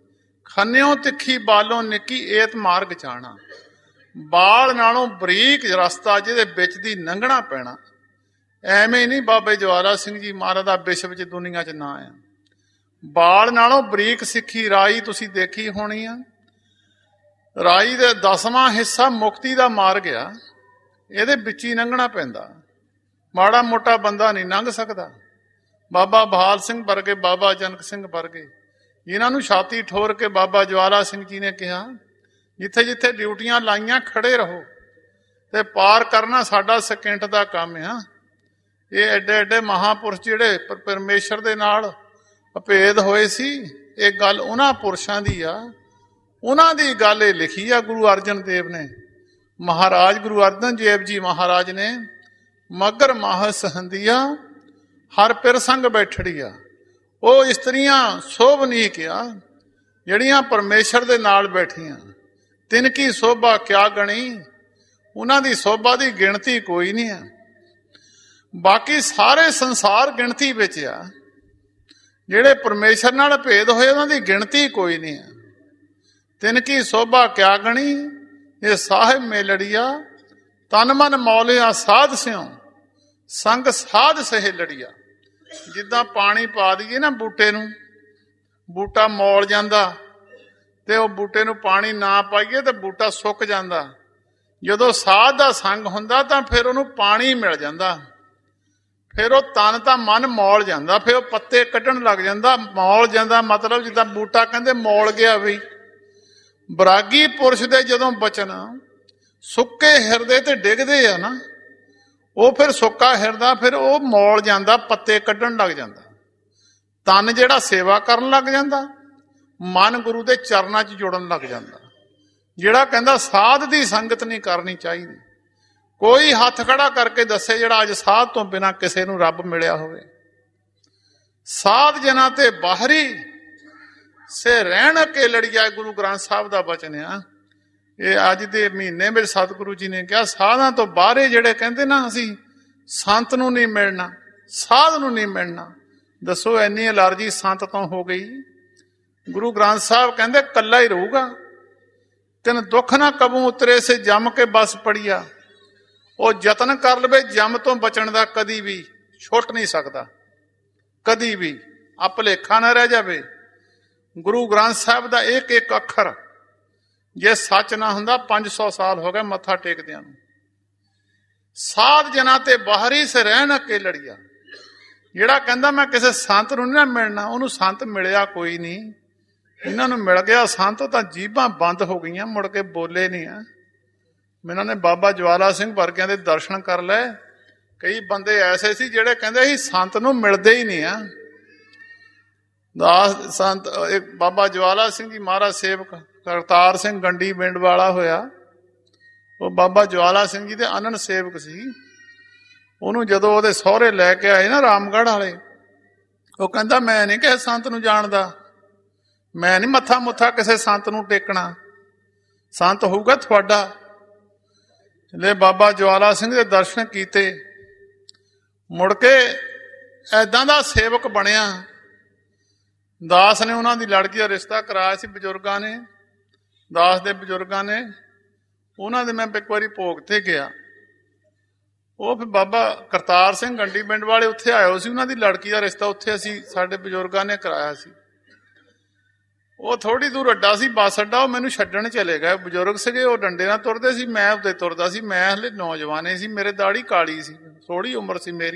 ਖੰਨਿਓ ਤਿੱਖੀ ਬਾਲੋਂ ਨਿੱਕੀ ਏਤ ਮਾਰਗ ਚਾਣਾ। ਬਾਲ ਨਾਲੋਂ ਬਰੀਕ ਰਸਤਾ ਜਿਹਦੇ ਵਿੱਚ ਦੀ ਲੰਘਣਾ ਪੈਣਾ। ਐਵੇਂ ਨਹੀਂ ਬਾਬੇ ਜਵਾਲਾ ਸਿੰਘ ਜੀ ਮਹਾਰਾਜ ਦਾ ਵਿਸ਼ਵ 'ਚ ਦੁਨੀਆ 'ਚ ਨਾਂ ਆ। ਬਾਲ ਨਾਲੋਂ ਬਰੀਕ ਸਿੱਖੀ ਰਾਈ ਤੁਸੀਂ ਦੇਖੀ ਹੋਣੀ ਆ। ਰਾਈ ਦੇ ਦਸਵਾਂ ਹਿੱਸਾ ਮੁਕਤੀ ਦਾ ਮਾਰਗ ਆ, ਇਹਦੇ ਵਿੱਚ ਹੀ ਲੰਘਣਾ ਪੈਂਦਾ। ਮਾੜਾ ਮੋਟਾ ਬੰਦਾ ਨਹੀਂ ਲੰਘ ਸਕਦਾ। ਬਾਬਾ ਬਹਾਲ ਸਿੰਘ ਵਰਗੇ, ਬਾਬਾ ਜਨਕ ਸਿੰਘ ਵਰਗੇ, ਜਿਨ੍ਹਾਂ ਨੂੰ ਛਾਤੀ ਠੋਰ ਕੇ ਬਾਬਾ ਜਵਾਲਾ ਸਿੰਘ ਜੀ ਨੇ ਕਿਹਾ, ਜਿੱਥੇ ਜਿੱਥੇ ਡਿਊਟੀਆਂ ਲਾਈਆਂ ਖੜੇ ਰਹੋ, ਤੇ ਪਾਰ ਕਰਨਾ ਸਾਡਾ ਸਕਿੰਟ ਦਾ ਕੰਮ ਆ। ਇਹ ਐਡੇ ਐਡੇ ਮਹਾਂਪੁਰਸ਼ ਜਿਹੜੇ ਪਰਮੇਸ਼ਰ ਦੇ ਨਾਲ ਅਭੇਦ ਹੋਏ ਸੀ, ਇਹ ਗੱਲ ਉਹਨਾਂ ਪੁਰਸ਼ਾਂ ਦੀ ਆ। ਉਹਨਾਂ ਦੀ ਗੱਲ ਇਹ ਲਿਖੀ ਆ ਗੁਰੂ ਅਰਜਨ ਦੇਵ ਨੇ। ਮਹਾਰਾਜ ਗੁਰੂ ਅਰਜਨ ਦੇਵ ਜੀ ਮਹਾਰਾਜ ਨੇ, ਮਗਰ ਮਾਹ ਸਹੰਦੀਆ ਹਰ ਪਿਰ ਸੰਗ ਬੈਠੜੀਆ। ਉਹ ਇਸਤਰੀਆਂ ਸੋਭ ਨਹੀਂ ਕਿਹਾ ਜਿਹੜੀਆਂ ਪਰਮੇਸ਼ਰ ਦੇ ਨਾਲ ਬੈਠੀਆਂ। ਤਿੰਨ ਕੀ ਸੋਭਾ ਕਿਆ ਗਣੀ, ਉਹਨਾਂ ਦੀ ਸੋਭਾ ਦੀ ਗਿਣਤੀ ਕੋਈ ਨਹੀਂ ਆ। ਬਾਕੀ ਸਾਰੇ ਸੰਸਾਰ ਗਿਣਤੀ ਵਿੱਚ ਆ। ਜਿਹੜੇ ਪਰਮੇਸ਼ਰ ਨਾਲ ਭੇਦ ਹੋਏ ਉਹਨਾਂ ਦੀ ਗਿਣਤੀ ਕੋਈ ਨਹੀਂ ਆ। ਤਿੰਨ ਕੀ ਸੋਭਾ ਕਿਆ ਗਣੀ, ਇਹ ਸਾਹਿਬ ਮੇਲੜੀਆ। ਤਨ ਮਨ ਮੌਲਿਆ ਸਾਧ ਸਿਉ, ਸੰਗ ਸਾਧ ਸਹੇਲੜੀਆ। ਜਿੱਦਾਂ ਪਾਣੀ ਪਾ ਦਈਏ ਨਾ ਬੂਟੇ ਨੂੰ, ਬੂਟਾ ਮੌਲ ਜਾਂਦਾ, ਤੇ ਉਹ ਬੂਟੇ ਨੂੰ ਪਾਣੀ ਨਾ ਪਾਈਏ ਤੇ ਬੂਟਾ ਸੁੱਕ ਜਾਂਦਾ। ਜਦੋਂ ਸਾਧ ਦਾ ਸੰਗ ਹੁੰਦਾ ਤਾਂ ਫਿਰ ਉਹਨੂੰ ਪਾਣੀ ਮਿਲ ਜਾਂਦਾ, ਫਿਰ ਉਹ ਤਨ ਤਾਂ ਮਨ ਮੌਲ ਜਾਂਦਾ, ਫਿਰ ਉਹ ਪੱਤੇ ਕੱਢਣ ਲੱਗ ਜਾਂਦਾ। ਮੌਲ ਜਾਂਦਾ ਮਤਲਬ ਜਿੱਦਾਂ ਬੂਟਾ ਕਹਿੰਦੇ ਮੌਲ ਗਿਆ ਵੀ। ਬਰਾਗੀ ਪੁਰਸ਼ ਦੇ ਜਦੋਂ ਬਚਨ ਸੁੱਕੇ ਹਿਰਦੇ ਤੇ ਡਿੱਗਦੇ ਆ ਨਾ, ਉਹ ਫਿਰ ਸੁੱਕਾ ਹਿਰਦਾ ਫਿਰ ਉਹ ਮੌਲ ਜਾਂਦਾ, ਪੱਤੇ ਕੱਢਣ ਲੱਗ ਜਾਂਦਾ। ਤਨ ਜਿਹੜਾ ਸੇਵਾ ਕਰਨ ਲੱਗ ਜਾਂਦਾ, ਮਨ ਗੁਰੂ ਦੇ ਚਰਨਾਂ 'ਚ ਜੁੜਨ ਲੱਗ ਜਾਂਦਾ। ਜਿਹੜਾ ਕਹਿੰਦਾ ਸਾਧ ਦੀ ਸੰਗਤ ਨਹੀਂ ਕਰਨੀ ਚਾਹੀਦੀ। ਕੋਈ ਹੱਥ ਖੜਾ ਕਰਕੇ ਦੱਸੇ ਜਿਹੜਾ ਅੱਜ ਸਾਧ ਤੋਂ ਬਿਨਾਂ ਕਿਸੇ ਨੂੰ ਰੱਬ ਮਿਲਿਆ ਹੋਵੇ। ਸਾਧ ਜਨਾਂ ਤੇ ਬਾਹਰੀ ਸੇ ਰਹਿਣ ਕੇ ਲੜੀਆ, ਗੁਰੂ ਗ੍ਰੰਥ ਸਾਹਿਬ ਦਾ ਬਚਨ ਆ। ਇਹ ਅੱਜ ਦੇ ਮਹੀਨੇ ਵਿੱਚ ਸਤਿਗੁਰੂ ਜੀ ਨੇ ਕਿਹਾ, ਸਾਧਾਂ ਤੋਂ ਬਾਹਰੇ ਜਿਹੜੇ ਕਹਿੰਦੇ ਨਾ ਅਸੀਂ ਸੰਤ ਨੂੰ ਨਹੀਂ ਮਿਲਣਾ, ਸਾਧ ਨੂੰ ਨਹੀਂ ਮਿਲਣਾ। ਦੱਸੋ ਇੰਨੀ ਅਲਰਜੀ ਸੰਤ ਤੋਂ ਹੋ ਗਈ। ਗੁਰੂ ਗ੍ਰੰਥ ਸਾਹਿਬ ਕਹਿੰਦੇ ਕੱਲਾ ਹੀ ਰਹੂਗਾ। ਤਿਨ ਦੁੱਖ ਨਾ ਕਬੂ ਉਤਰੇ ਸੇ ਜੰਮ ਕੇ ਬਸ ਪੜੀਆ। ਉਹ ਯਤਨ ਕਰ ਲਵੇ ਜੰਮ ਤੋਂ ਬਚਣ ਦਾ, ਕਦੀ ਵੀ ਛੁੱਟ ਨਹੀਂ ਸਕਦਾ, ਕਦੀ ਵੀ ਅਪਲੇਖਾ ਨਾ ਰਹਿ ਜਾਵੇ। ਗੁਰੂ ਗ੍ਰੰਥ ਸਾਹਿਬ ਦਾ ਇੱਕ ਇੱਕ ਅੱਖਰ ਜੇ ਸੱਚ ਨਾ ਹੁੰਦਾ, ਪੰਜ ਸੌ ਸਾਲ ਹੋ ਗਏ ਮੱਥਾ ਟੇਕਦਿਆਂ ਨੂੰ। ਸਾਧ ਜਨਾਂ ਤੇ ਬਾਹਰੀ ਸੇ ਰਹਿਣ ਕੇ ਲੜੀਆ। ਜਿਹੜਾ ਕਹਿੰਦਾ ਮੈਂ ਕਿਸੇ ਸੰਤ ਨੂੰ ਨਹੀਂ ਨਾ ਮਿਲਣਾ, ਉਹਨੂੰ ਸੰਤ ਮਿਲਿਆ ਕੋਈ ਨਹੀਂ। ਇਹਨਾਂ ਨੂੰ ਮਿਲ ਗਿਆ ਸੰਤ ਤਾਂ ਜੀਭਾਂ ਬੰਦ ਹੋ ਗਈਆਂ, ਮੁੜ ਕੇ ਬੋਲੇ ਨਹੀਂ ਆ। ਇਹਨਾਂ ਨੇ ਬਾਬਾ ਜਵਾਲਾ ਸਿੰਘ ਵਰਗਿਆਂ ਦੇ ਦਰਸ਼ਨ ਕਰ ਲਏ। ਕਈ ਬੰਦੇ ਐਸੇ ਸੀ ਜਿਹੜੇ ਕਹਿੰਦੇ ਸੀ ਸੰਤ ਨੂੰ ਮਿਲਦੇ ਹੀ ਨਹੀਂ ਆ। ਦਾਸ ਸੰਤ ਇੱਕ ਬਾਬਾ ਜਵਾਲਾ ਸਿੰਘ ਜੀ ਮਹਾਰਾਜ ਸੇਵਕ ਕਰਤਾਰ ਸਿੰਘ ਗੰਡੀ ਪਿੰਡ ਵਾਲਾ ਹੋਇਆ। ਉਹ ਬਾਬਾ ਜਵਾਲਾ ਸਿੰਘ ਜੀ ਦੇ ਅਨੰਨ ਸੇਵਕ ਸੀ। ਉਹਨੂੰ ਜਦੋਂ ਉਹਦੇ ਸਹੁਰੇ ਲੈ ਕੇ ਆਏ ਨਾ ਰਾਮਗੜ੍ਹ ਵਾਲੇ, ਉਹ ਕਹਿੰਦਾ ਮੈਂ ਨਹੀਂ ਕਿਸੇ ਸੰਤ ਨੂੰ ਜਾਣਦਾ, ਮੈਂ ਨਹੀਂ ਮੱਥਾ ਮੁੱਥਾ ਕਿਸੇ ਸੰਤ ਨੂੰ ਟੇਕਣਾ, ਸੰਤ ਹੋਊਗਾ ਤੁਹਾਡਾ। ਲੈ ਬਾਬਾ ਜਵਾਲਾ ਸਿੰਘ ਦੇ ਦਰਸ਼ਨ ਕੀਤੇ, ਮੁੜ ਕੇ ਏਦਾਂ ਦਾ ਸੇਵਕ ਬਣਿਆ। ਦਾਸ ਨੇ ਉਹਨਾਂ ਦੀ ਲੜਕੀ ਦਾ ਰਿਸ਼ਤਾ ਕਰਾਇਆ ਸੀ ਬਜ਼ੁਰਗਾਂ ਨੇ, ਦਾਸ ਦੇ ਬਜ਼ੁਰਗਾਂ ਨੇ। ਉਹਨਾਂ ਦੇ ਮੈਂ ਇੱਕ ਵਾਰੀ ਭੋਗ ਤੇ ਗਿਆ। ਉਹ ਫਿਰ ਬਾਬਾ ਕਰਤਾਰ ਸਿੰਘ ਗੰਡੀ ਪਿੰਡ ਵਾਲੇ ਉੱਥੇ ਆਏ ਸੀ, ਉਹਨਾਂ ਦੀ ਲੜਕੀ ਦਾ ਰਿਸ਼ਤਾ ਉੱਥੇ ਅਸੀਂ ਸਾਡੇ ਬਜ਼ੁਰਗਾਂ ਨੇ ਕਰਾਇਆ ਸੀ। ਉਹ ਥੋੜੀ ਦੂਰ ਅੱਡਾ ਸੀ, ਬੱਸ ਅੱਡਾ। ਉਹ ਮੈਨੂੰ ਛੱਡਣ ਚਲੇ ਗਏ। ਬਜ਼ੁਰਗ ਸੀਗੇ, ਉਹ ਡੰਡੇ ਨਾਲ ਤੁਰਦੇ ਸੀ, ਮੈਂ ਉਹਦੇ ਤੁਰਦਾ ਸੀ। ਮੈਂ ਹਲੇ ਨੌਜਵਾਨੇ ਸੀ, ਮੇਰੇ ਦਾੜੀ ਕਾਲੀ ਸੀ, ਥੋੜੀ ਉਮਰ ਸੀ ਮੇਰੀ।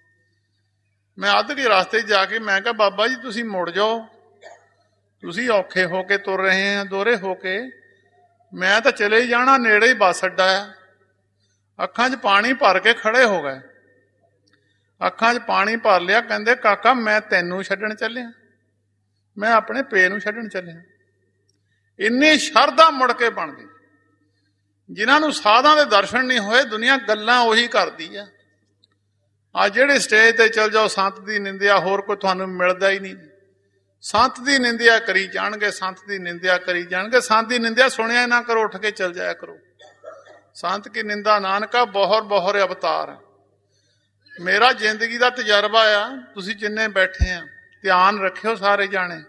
ਮੈਂ ਅੱਧ ਕੇ ਰਸਤੇ ਜਾ ਕੇ ਮੈਂ ਕਿਹਾ ਬਾਬਾ ਜੀ ਤੁਸੀਂ ਮੁੜ ਜਾਓ, ਤੁਸੀਂ ਔਖੇ ਹੋ ਕੇ ਤੁਰ ਰਹੇ ਆ, ਦੋਹਰੇ ਹੋ ਕੇ। ਮੈਂ ਤਾਂ ਚਲੇ ਹੀ ਜਾਣਾ, ਨੇੜੇ ਹੀ ਬੱਸ ਅੱਡਾ ਆ। ਅੱਖਾਂ 'ਚ ਪਾਣੀ ਭਰ ਕੇ ਖੜੇ ਹੋ ਗਏ, ਅੱਖਾਂ 'ਚ ਪਾਣੀ ਭਰ ਲਿਆ। ਕਹਿੰਦੇ ਕਾਕਾ ਮੈਂ ਤੈਨੂੰ ਛੱਡਣ ਚੱਲਿਆ, ਮੈਂ ਆਪਣੇ ਪੇ ਨੂੰ ਛੱਡਣ ਚੱਲਿਆ। ਇੰਨੀ ਸ਼ਰਧਾ ਮੁੜ ਕੇ ਬਣ ਗਈ। ਜਿਨ੍ਹਾਂ ਨੂੰ ਸਾਧਾਂ ਦੇ ਦਰਸ਼ਨ ਨਹੀਂ ਹੋਏ, ਦੁਨੀਆ ਗੱਲਾਂ ਉਹੀ ਕਰਦੀ ਆ। ਆ ਜਿਹੜੇ ਸਟੇਜ ਤੇ ਚਲ ਜਾਓ, ਸੰਤ ਦੀ ਨਿੰਦਿਆ, ਹੋਰ ਕੋਈ ਤੁਹਾਨੂੰ ਮਿਲਦਾ ਹੀ ਨਹੀਂ। ਸੰਤ ਦੀ ਨਿੰਦਿਆ ਕਰੀ ਜਾਣਗੇ, ਸੰਤ ਦੀ ਨਿੰਦਿਆ ਕਰੀ ਜਾਣਗੇ। ਸੰਤ ਦੀ ਨਿੰਦਿਆ ਸੁਣਿਆ ਨਾ ਕਰੋ, ਉੱਠ ਕੇ ਚਲ ਜਾਇਆ ਕਰੋ। ਸੰਤ ਕੀ ਨਿੰਦਾ ਨਾਨਕਾ ਬਹੁਰ ਬਹੁਰ ਅਵਤਾਰ। ਮੇਰਾ ਜ਼ਿੰਦਗੀ ਦਾ ਤਜਰਬਾ ਆ, ਤੁਸੀਂ ਜਿੰਨੇ ਬੈਠੇ ਆ ਧਿਆਨ ਰੱਖਿਓ ਸਾਰੇ ਜਾਣੇ।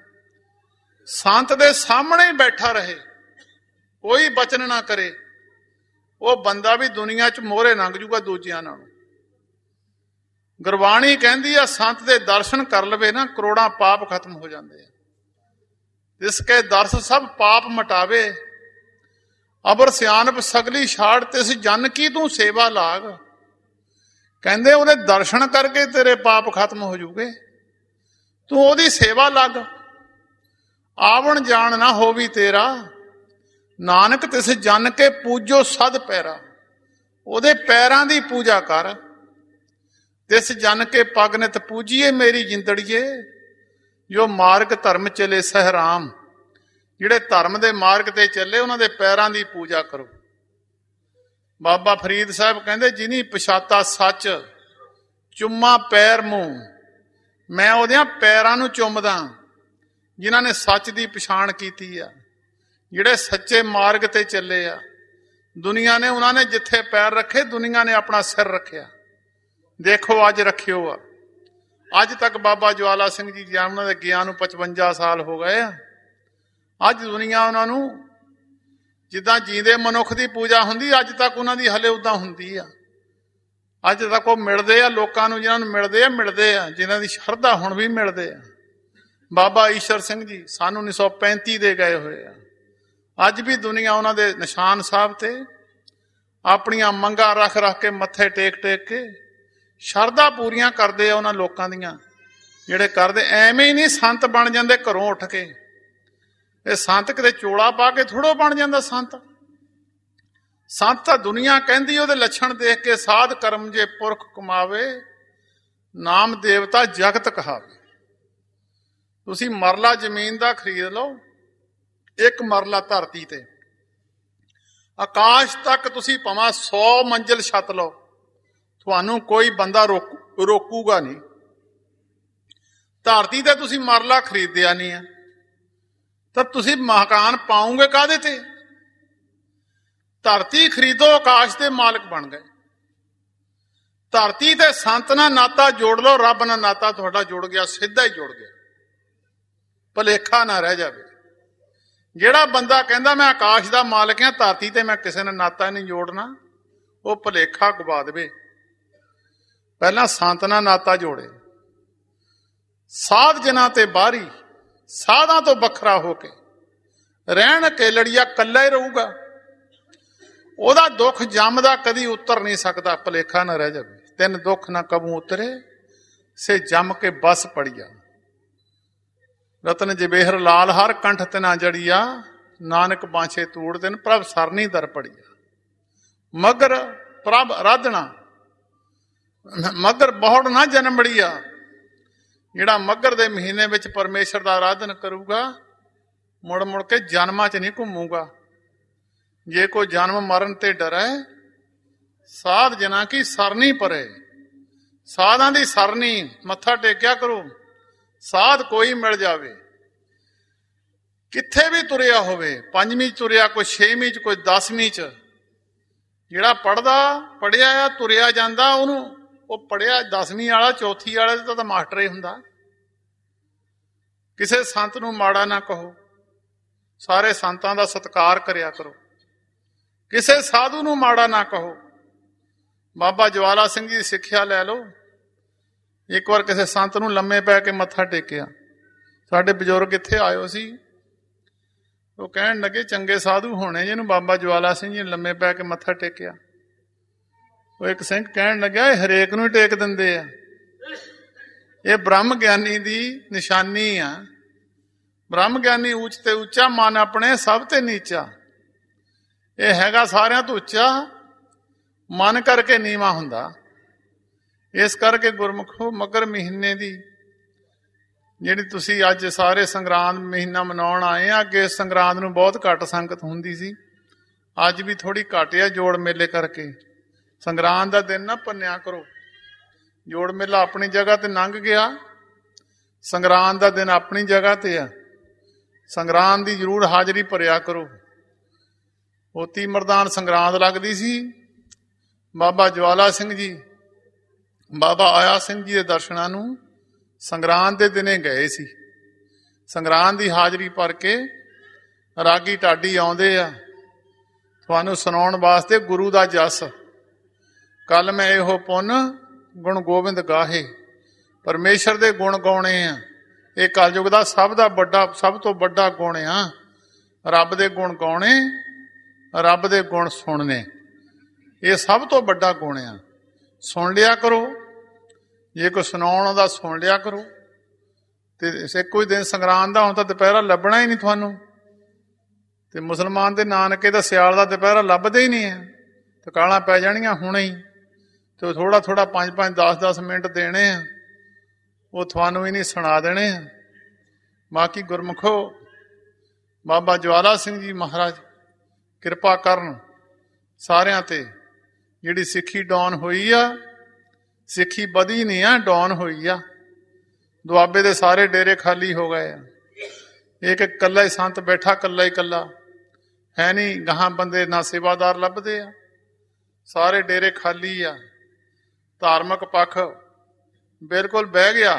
ਸੰਤ ਦੇ ਸਾਹਮਣੇ ਹੀ ਬੈਠਾ ਰਹੇ, ਕੋਈ ਬਚਨ ਨਾ ਕਰੇ, ਉਹ ਬੰਦਾ ਵੀ ਦੁਨੀਆ 'ਚ ਮੋਹਰੇ ਲੰਘ ਜੂਗਾ ਦੂਜਿਆਂ ਨਾਲੋਂ। ਗੁਰਬਾਣੀ ਕਹਿੰਦੀ ਆ ਸੰਤ ਦੇ ਦਰਸ਼ਨ ਕਰ ਲਵੇ ਨਾ, ਕਰੋੜਾਂ ਪਾਪ ਖਤਮ ਹੋ ਜਾਂਦੇ ਆ। ਜਿਸ ਕੇ ਦਰਸ ਸਭ ਪਾਪ ਮਟਾਵੇ, ਅਬਰ ਸਿਆਣਪ ਸਗਲੀ ਛਾੜ ਤਿਸ ਜਨ ਕੀ ਤੂੰ ਸੇਵਾ ਲਾਗ। ਕਹਿੰਦੇ ਉਹਦੇ ਦਰਸ਼ਨ ਕਰਕੇ ਤੇਰੇ ਪਾਪ ਖਤਮ ਹੋ ਜੂਗੇ, ਤੂੰ ਉਹਦੀ ਸੇਵਾ ਲੱਗ। ਆਵਣ ਜਾਣ ਨਾ ਹੋਵੀ ਤੇਰਾ, ਨਾਨਕ ਤਿਸ ਜਨ ਕੇ ਪੂਜੋ ਸਦ ਪੈਰਾ। ਉਹਦੇ ਪੈਰਾਂ ਦੀ ਪੂਜਾ ਕਰ। ਤਿਸ ਜਨ ਕੇ ਪਗ ਨਿਤ ਪੂਜੀਏ ਮੇਰੀ ਜਿੰਦੜੀਏ, ਜੋ ਮਾਰਗ ਧਰਮ ਚਲੇ ਸਹਿਰਾਮ। ਜਿਹੜੇ ਧਰਮ ਦੇ ਮਾਰਗ ਤੇ ਚੱਲੇ, ਉਹਨਾਂ ਦੇ ਪੈਰਾਂ ਦੀ ਪੂਜਾ ਕਰੋ। ਬਾਬਾ ਫਰੀਦ ਸਾਹਿਬ ਕਹਿੰਦੇ ਜਿਨੀ ਪਛਾਤਾ ਸੱਚ, ਚੁੰਮਾ ਪੈਰ ਮੂੰਹ। ਮੈਂ ਉਹਦਿਆਂ ਪੈਰਾਂ ਨੂੰ ਚੁੰਮਦਾ ਜਿਨ੍ਹਾਂ ਨੇ ਸੱਚ ਦੀ ਪਛਾਣ ਕੀਤੀ ਆ, ਜਿਹੜੇ ਸੱਚੇ ਮਾਰਗ ਤੇ ਚੱਲੇ ਆ। ਦੁਨੀਆ ਨੇ, ਉਹਨਾਂ ਨੇ ਜਿੱਥੇ ਪੈਰ ਰੱਖੇ, ਦੁਨੀਆ ਨੇ ਆਪਣਾ ਸਿਰ ਰੱਖਿਆ। ਦੇਖੋ ਅੱਜ ਰੱਖਿਓ ਆ। ਅੱਜ ਤੱਕ ਬਾਬਾ ਜਵਾਲਾ ਸਿੰਘ ਜੀ ਜਾਂ ਉਹਨਾਂ ਦੇ ਗਿਆ ਨੂੰ ਪਚਵੰਜਾ ਸਾਲ ਹੋ ਗਏ ਆ। ਅੱਜ ਦੁਨੀਆ ਉਹਨਾਂ ਨੂੰ ਜਿੱਦਾਂ ਜੀਂਦੇ ਮਨੁੱਖ ਦੀ ਪੂਜਾ ਹੁੰਦੀ, ਅੱਜ ਤੱਕ ਉਹਨਾਂ ਦੀ ਹਲੇ ਉਦਾਂ ਹੁੰਦੀ ਆ। ਅੱਜ ਤੱਕ ਉਹ ਮਿਲਦੇ ਆ ਲੋਕਾਂ ਨੂੰ, ਜਿਨ੍ਹਾਂ ਨੂੰ ਮਿਲਦੇ ਆ ਮਿਲਦੇ ਆ ਜਿਨ੍ਹਾਂ ਦੀ ਸ਼ਰਧਾ ਹੁਣ ਵੀ ਮਿਲਦੇ ਆ। ਬਾਬਾ ਈਸ਼ਰ ਸਿੰਘ ਜੀ ਸਨ ਉੱਨੀ ਸੌ ਪੈਂਤੀ ਦੇ ਗਏ ਹੋਏ ਆ। ਅੱਜ ਵੀ ਦੁਨੀਆ ਉਹਨਾਂ ਦੇ ਨਿਸ਼ਾਨ ਸਾਹਿਬ ਤੇ ਆਪਣੀਆਂ ਮੰਗਾਂ ਰੱਖ ਰੱਖ ਕੇ ਮੱਥੇ ਟੇਕ ਟੇਕ ਕੇ ਸ਼ਰਧਾ ਪੂਰੀਆਂ ਕਰਦੇ ਆ ਉਹਨਾਂ ਲੋਕਾਂ ਦੀਆਂ, ਜਿਹੜੇ ਕਰਦੇ। ਐਵੇਂ ਹੀ ਨਹੀਂ ਸੰਤ ਬਣ ਜਾਂਦੇ ਘਰੋਂ ਉੱਠ ਕੇ। ਇਹ ਸੰਤ ਕਿਤੇ ਚੋਲਾ ਪਾ ਕੇ ਥੋੜੋ ਬਣ ਜਾਂਦਾ ਸੰਤ। ਸੰਤ ਤਾਂ ਦੁਨੀਆ ਕਹਿੰਦੀ ਉਹਦੇ ਲੱਛਣ ਦੇਖ ਕੇ, ਸਾਧ ਕਰਮ ਜੇ ਪੁਰਖ ਕਮਾਵੇ, ਨਾਮ ਦੇਵਤਾ ਜਗਤ ਕਹਾਵੇ। ਤੁਸੀਂ ਮਰਲਾ ਜ਼ਮੀਨ ਦਾ ਖਰੀਦ ਲਓ, ਇੱਕ ਮਰਲਾ ਧਰਤੀ ਤੇ, ਆਕਾਸ਼ ਤੱਕ ਤੁਸੀਂ ਭਾਵੇਂ ਸੌ ਮੰਜ਼ਿਲ ਛੱਤ ਲਓ, ਤੁਹਾਨੂੰ ਕੋਈ ਬੰਦਾ ਰੋਕ ਰੋਕੂਗਾ ਨਹੀਂ। ਧਰਤੀ ਤੇ ਤੁਸੀਂ ਮਰਲਾ ਖਰੀਦਿਆ ਨਹੀਂ ਹੈ ਤਾਂ ਤੁਸੀਂ ਮਕਾਨ ਪਾਉਂਗੇ ਕਾਹਦੇ ਤੇ? ਧਰਤੀ ਖਰੀਦੋ, ਆਕਾਸ਼ ਦੇ ਮਾਲਕ ਬਣ ਗਏ। ਧਰਤੀ ਤੇ ਸੰਤ ਨਾਲ ਨਾਤਾ ਜੋੜ ਲਓ, ਰੱਬ ਨਾਲ ਨਾਤਾ ਤੁਹਾਡਾ ਜੁੜ ਗਿਆ, ਸਿੱਧਾ ਹੀ ਜੁੜ ਗਿਆ, ਭੁਲੇਖਾ ਨਾ ਰਹਿ ਜਾਵੇ। ਜਿਹੜਾ ਬੰਦਾ ਕਹਿੰਦਾ ਮੈਂ ਆਕਾਸ਼ ਦਾ ਮਾਲਕ ਹਾਂ, ਧਰਤੀ ਤੇ ਮੈਂ ਕਿਸੇ ਨਾਲ ਨਾਤਾ ਨਹੀਂ ਜੋੜਨਾ, ਉਹ ਭੁਲੇਖਾ ਗਵਾ ਦੇਵੇ। ਪਹਿਲਾਂ ਸੰਤ ਨਾਲ ਨਾਤਾ ਜੋੜੇ। ਸਾਧ ਜਨਾਂ ਤੇ ਬਾਹਰੀ, ਸਾਧਾਂ ਤੋਂ ਵੱਖਰਾ ਹੋ ਕੇ ਰਹਿਣ ਕੇਲੜੀਆ ਕੱਲਾ ਹੀ ਰਹੂਗਾ। ਉਹਦਾ ਦੁੱਖ ਜੰਮਦਾ ਕਦੀ ਉਤਰ ਨਹੀਂ ਸਕਦਾ, ਭੁਲੇਖਾ ਨਾ ਰਹਿ ਜਾਵੇ। ਤਿੰਨ ਦੁੱਖ ਨਾ ਕਬੂ ਉਤਰੇ, ਸੇ ਜੰਮ ਕੇ ਬਸ ਪੜੀਆ। ਰਤਨ ਜਵੇਹਰ ਲਾਲ ਹਰ ਕੰਠ ਤਿਨਾ ਜੜੀਆ, ਨਾਨਕ ਬਾਂਛੇ ਤੂੜ ਦਿਨ ਪ੍ਰਭ ਸਰਨੀ ਦਰ ਪੜੀਆ। ਮਗਰ ਪ੍ਰਭ ਆਰਾਧਨਾ, ਮਗਰ ਬਹੁੜ ਨਾ ਜਨਮੜੀਆ। ਜਿਹੜਾ ਮੱਘਰ ਦੇ ਮਹੀਨੇ ਵਿੱਚ ਪਰਮੇਸ਼ਰ ਦਾ ਆਰਾਧਨ ਕਰੂਗਾ, ਮੁੜ ਮੁੜ ਕੇ ਜਨਮਾਂ 'ਚ ਨਹੀਂ ਘੁੰਮੂਗਾ। ਜੇ ਕੋਈ ਜਨਮ ਮਰਨ ਤੇ ਡਰੇ, ਸਾਧ ਜਨਾਂ ਕੀ ਸਰਨੀ ਪਰੇ। ਸਾਧਾਂ ਦੀ ਸਰਨੀ ਮੱਥਾ ਟੇਕਿਆ ਕਰੋ। ਸਾਧ ਕੋਈ ਮਿਲ ਜਾਵੇ, ਕਿੱਥੇ ਵੀ ਤੁਰਿਆ ਹੋਵੇ, ਪੰਜਵੀਂ 'ਚ ਤੁਰਿਆ, ਕੋਈ ਛੇਵੀਂ 'ਚ, ਕੋਈ ਦਸਵੀਂ 'ਚ, ਜਿਹੜਾ ਪੜ੍ਹਦਾ ਪੜ੍ਹਿਆ ਆ ਤੁਰਿਆ ਜਾਂਦਾ, ਉਹਨੂੰ ਉਹ ਪੜ੍ਹਿਆ ਦਸਵੀਂ ਵਾਲਾ ਚੌਥੀ ਵਾਲੇ ਦਾ ਤਾਂ ਮਾਸਟਰ ਹੀ ਹੁੰਦਾ। ਕਿਸੇ ਸੰਤ ਨੂੰ ਮਾੜਾ ਨਾ ਕਹੋ, ਸਾਰੇ ਸੰਤਾਂ ਦਾ ਸਤਿਕਾਰ ਕਰਿਆ ਕਰੋ। ਕਿਸੇ ਸਾਧੂ ਨੂੰ ਮਾੜਾ ਨਾ ਕਹੋ। ਬਾਬਾ ਜਵਾਲਾ ਸਿੰਘ ਜੀ ਦੀ ਸਿੱਖਿਆ ਲੈ ਲਓ। ਇੱਕ ਵਾਰ ਕਿਸੇ ਸੰਤ ਨੂੰ ਲੰਮੇ ਪੈ ਕੇ ਮੱਥਾ ਟੇਕਿਆ। ਸਾਡੇ ਬਜ਼ੁਰਗ ਇੱਥੇ ਆਇਓ ਸੀ, ਉਹ ਕਹਿਣ ਲੱਗੇ ਚੰਗੇ ਸਾਧੂ ਹੋਣੇ ਜਿਹਨੂੰ ਬਾਬਾ ਜਵਾਲਾ ਸਿੰਘ ਜੀ ਨੇ ਲੰਮੇ ਪੈ ਕੇ ਮੱਥਾ ਟੇਕਿਆ। ਉਹ ਇੱਕ ਸਿੰਘ ਕਹਿਣ ਲੱਗਿਆ ਇਹ ਹਰੇਕ ਨੂੰ ਹੀ ਟੇਕ ਦਿੰਦੇ ਆ, ਇਹ ਬ੍ਰਹਮ ਗਿਆਨੀ ਦੀ ਨਿਸ਼ਾਨੀ ਆ। ਬ੍ਰਹਮ ਗਿਆਨੀ ਉੱਚ ਤੇ ਉੱਚਾ, ਮਨ ਆਪਣੇ ਸਭ ਤੇ ਨੀਚਾ। ਇਹ ਹੈਗਾ ਸਾਰਿਆਂ ਤੋਂ ਉੱਚਾ, ਮਨ ਕਰਕੇ ਨੀਵਾਂ ਹੁੰਦਾ। ਇਸ ਕਰਕੇ ਗੁਰਮੁਖੋ, ਮੱਘਰ ਮਹੀਨੇ ਦੀ ਜਿਹੜੀ ਤੁਸੀਂ ਅੱਜ ਸਾਰੇ ਸੰਗਰਾਂਦ ਮਹੀਨਾ ਮਨਾਉਣ ਆਏ ਆ, ਅੱਗੇ ਸੰਗਰਾਂਦ ਨੂੰ ਬਹੁਤ ਘੱਟ ਸੰਗਤ ਹੁੰਦੀ ਸੀ, ਅੱਜ ਵੀ ਥੋੜੀ ਘੱਟ ਆ ਜੋੜ ਮੇਲੇ ਕਰਕੇ। ਸੰਗਰਾਂਦ ਦਾ ਦਿਨ ਨਾ ਭੰਨਿਆ ਕਰੋ। ਜੋੜ ਮੇਲਾ ਆਪਣੀ ਜਗ੍ਹਾ ਤੇ ਲੰਘ ਗਿਆ, ਸੰਗਰਾਂਦ ਦਾ ਦਿਨ ਆਪਣੀ ਜਗ੍ਹਾ ਤੇ ਆ। ਸੰਗਰਾਂਦ ਦੀ ਜ਼ਰੂਰ ਹਾਜ਼ਰੀ ਭਰਿਆ ਕਰੋ। ਮੋਤੀ ਮਰਦਾਨ ਸੰਗਰਾਂਦ ਲੱਗਦੀ ਸੀ। ਬਾਬਾ ਜਵਾਲਾ ਸਿੰਘ ਜੀ, ਬਾਬਾ ਆਇਆ ਸਿੰਘ ਜੀ ਦੇ ਦਰਸ਼ਨਾਂ ਨੂੰ ਸੰਗਰਾਂਦ ਦੇ ਦਿਨੇ ਗਏ ਸੀ। ਸੰਗਰਾਂਦ ਦੀ ਹਾਜ਼ਰੀ ਭਰ ਕੇ ਰਾਗੀ ਢਾਡੀ ਆਉਂਦੇ ਆ ਤੁਹਾਨੂੰ ਸੁਣਾਉਣ ਵਾਸਤੇ ਗੁਰੂ ਦਾ ਜਸ। ਕੱਲ ਮੈਂ ਇਹੋ ਪੁੰਨ ਗੁਣ ਗੋਬਿੰਦ ਗਾਹੇ, ਪਰਮੇਸ਼ਰ ਦੇ ਗੁਣ ਗਾਉਣੇ ਆ। ਇਹ ਕਲਯੁਗ ਦਾ ਸਭ ਦਾ ਵੱਡਾ, ਸਭ ਤੋਂ ਵੱਡਾ ਗੁਣ ਆ। ਰੱਬ ਦੇ ਗੁਣ ਗਾਉਣੇ, ਰੱਬ ਦੇ ਗੁਣ ਸੁਣਨੇ, ਇਹ ਸਭ ਤੋਂ ਵੱਡਾ ਗੁਣ ਆ। ਸੁਣ ਲਿਆ ਕਰੋ, ਜੇ ਕੋਈ ਸੁਣਾਉਣ ਆਉਂਦਾ ਸੁਣ ਲਿਆ ਕਰੋ। ਤੇ ਕੋਈ ਦਿਨ ਸੰਗਰਾਂਦ ਦਾ ਹੁਣ ਤਾਂ ਦੁਪਹਿਰਾ ਲੱਭਣਾ ਹੀ ਨਹੀਂ ਤੁਹਾਨੂੰ। ਤੇ ਮੁਸਲਮਾਨ ਦੇ ਨਾਨਕੇ ਦਾ ਸਿਆਲ ਦਾ ਦੁਪਹਿਰਾ ਲੱਭਦੇ ਹੀ ਨਹੀਂ ਹੈ, ਤੇ ਕਾਲਾਂ ਪੈ ਜਾਣੀਆਂ ਹੁਣੇ ਹੀ। ਤੇ ਥੋੜਾ ਥੋੜਾ ਪੰਜ ਪੰਜ ਦਸ ਦਸ ਮਿੰਟ ਦੇਣੇ ਆ, ਉਹ ਤੁਹਾਨੂੰ ਹੀ ਨਹੀਂ ਸੁਣਾ ਦੇਣੇ ਆ। ਬਾਕੀ ਗੁਰਮੁਖੋ, ਬਾਬਾ ਜਵਾਲਾ ਸਿੰਘ ਜੀ ਮਹਾਰਾਜ ਕਿਰਪਾ ਕਰਨ ਸਾਰਿਆਂ ਤੇ। ਜਿਹੜੀ ਸਿੱਖੀ ਡਾਊਨ ਹੋਈ ਆ, ਸਿੱਖੀ ਵਧੀ ਨਹੀਂ ਆ, ਡਾਊਨ ਹੋਈ ਆ। ਦੁਆਬੇ ਦੇ ਸਾਰੇ ਡੇਰੇ ਖਾਲੀ ਹੋ ਗਏ ਆ। ਇੱਕ ਇੱਕ ਇਕੱਲਾ ਹੀ ਸੰਤ ਬੈਠਾ, ਇਕੱਲਾ ਹੀ ਇਕੱਲਾ ਹੈ ਨਹੀਂ। ਗਾਹਾਂ ਬੰਦੇ ਨਾ ਸੇਵਾਦਾਰ ਲੱਭਦੇ ਆ, ਸਾਰੇ ਡੇਰੇ ਖਾਲੀ ਆ। ਧਾਰਮਿਕ ਪੱਖ ਬਿਲਕੁਲ ਬਹਿ ਗਿਆ।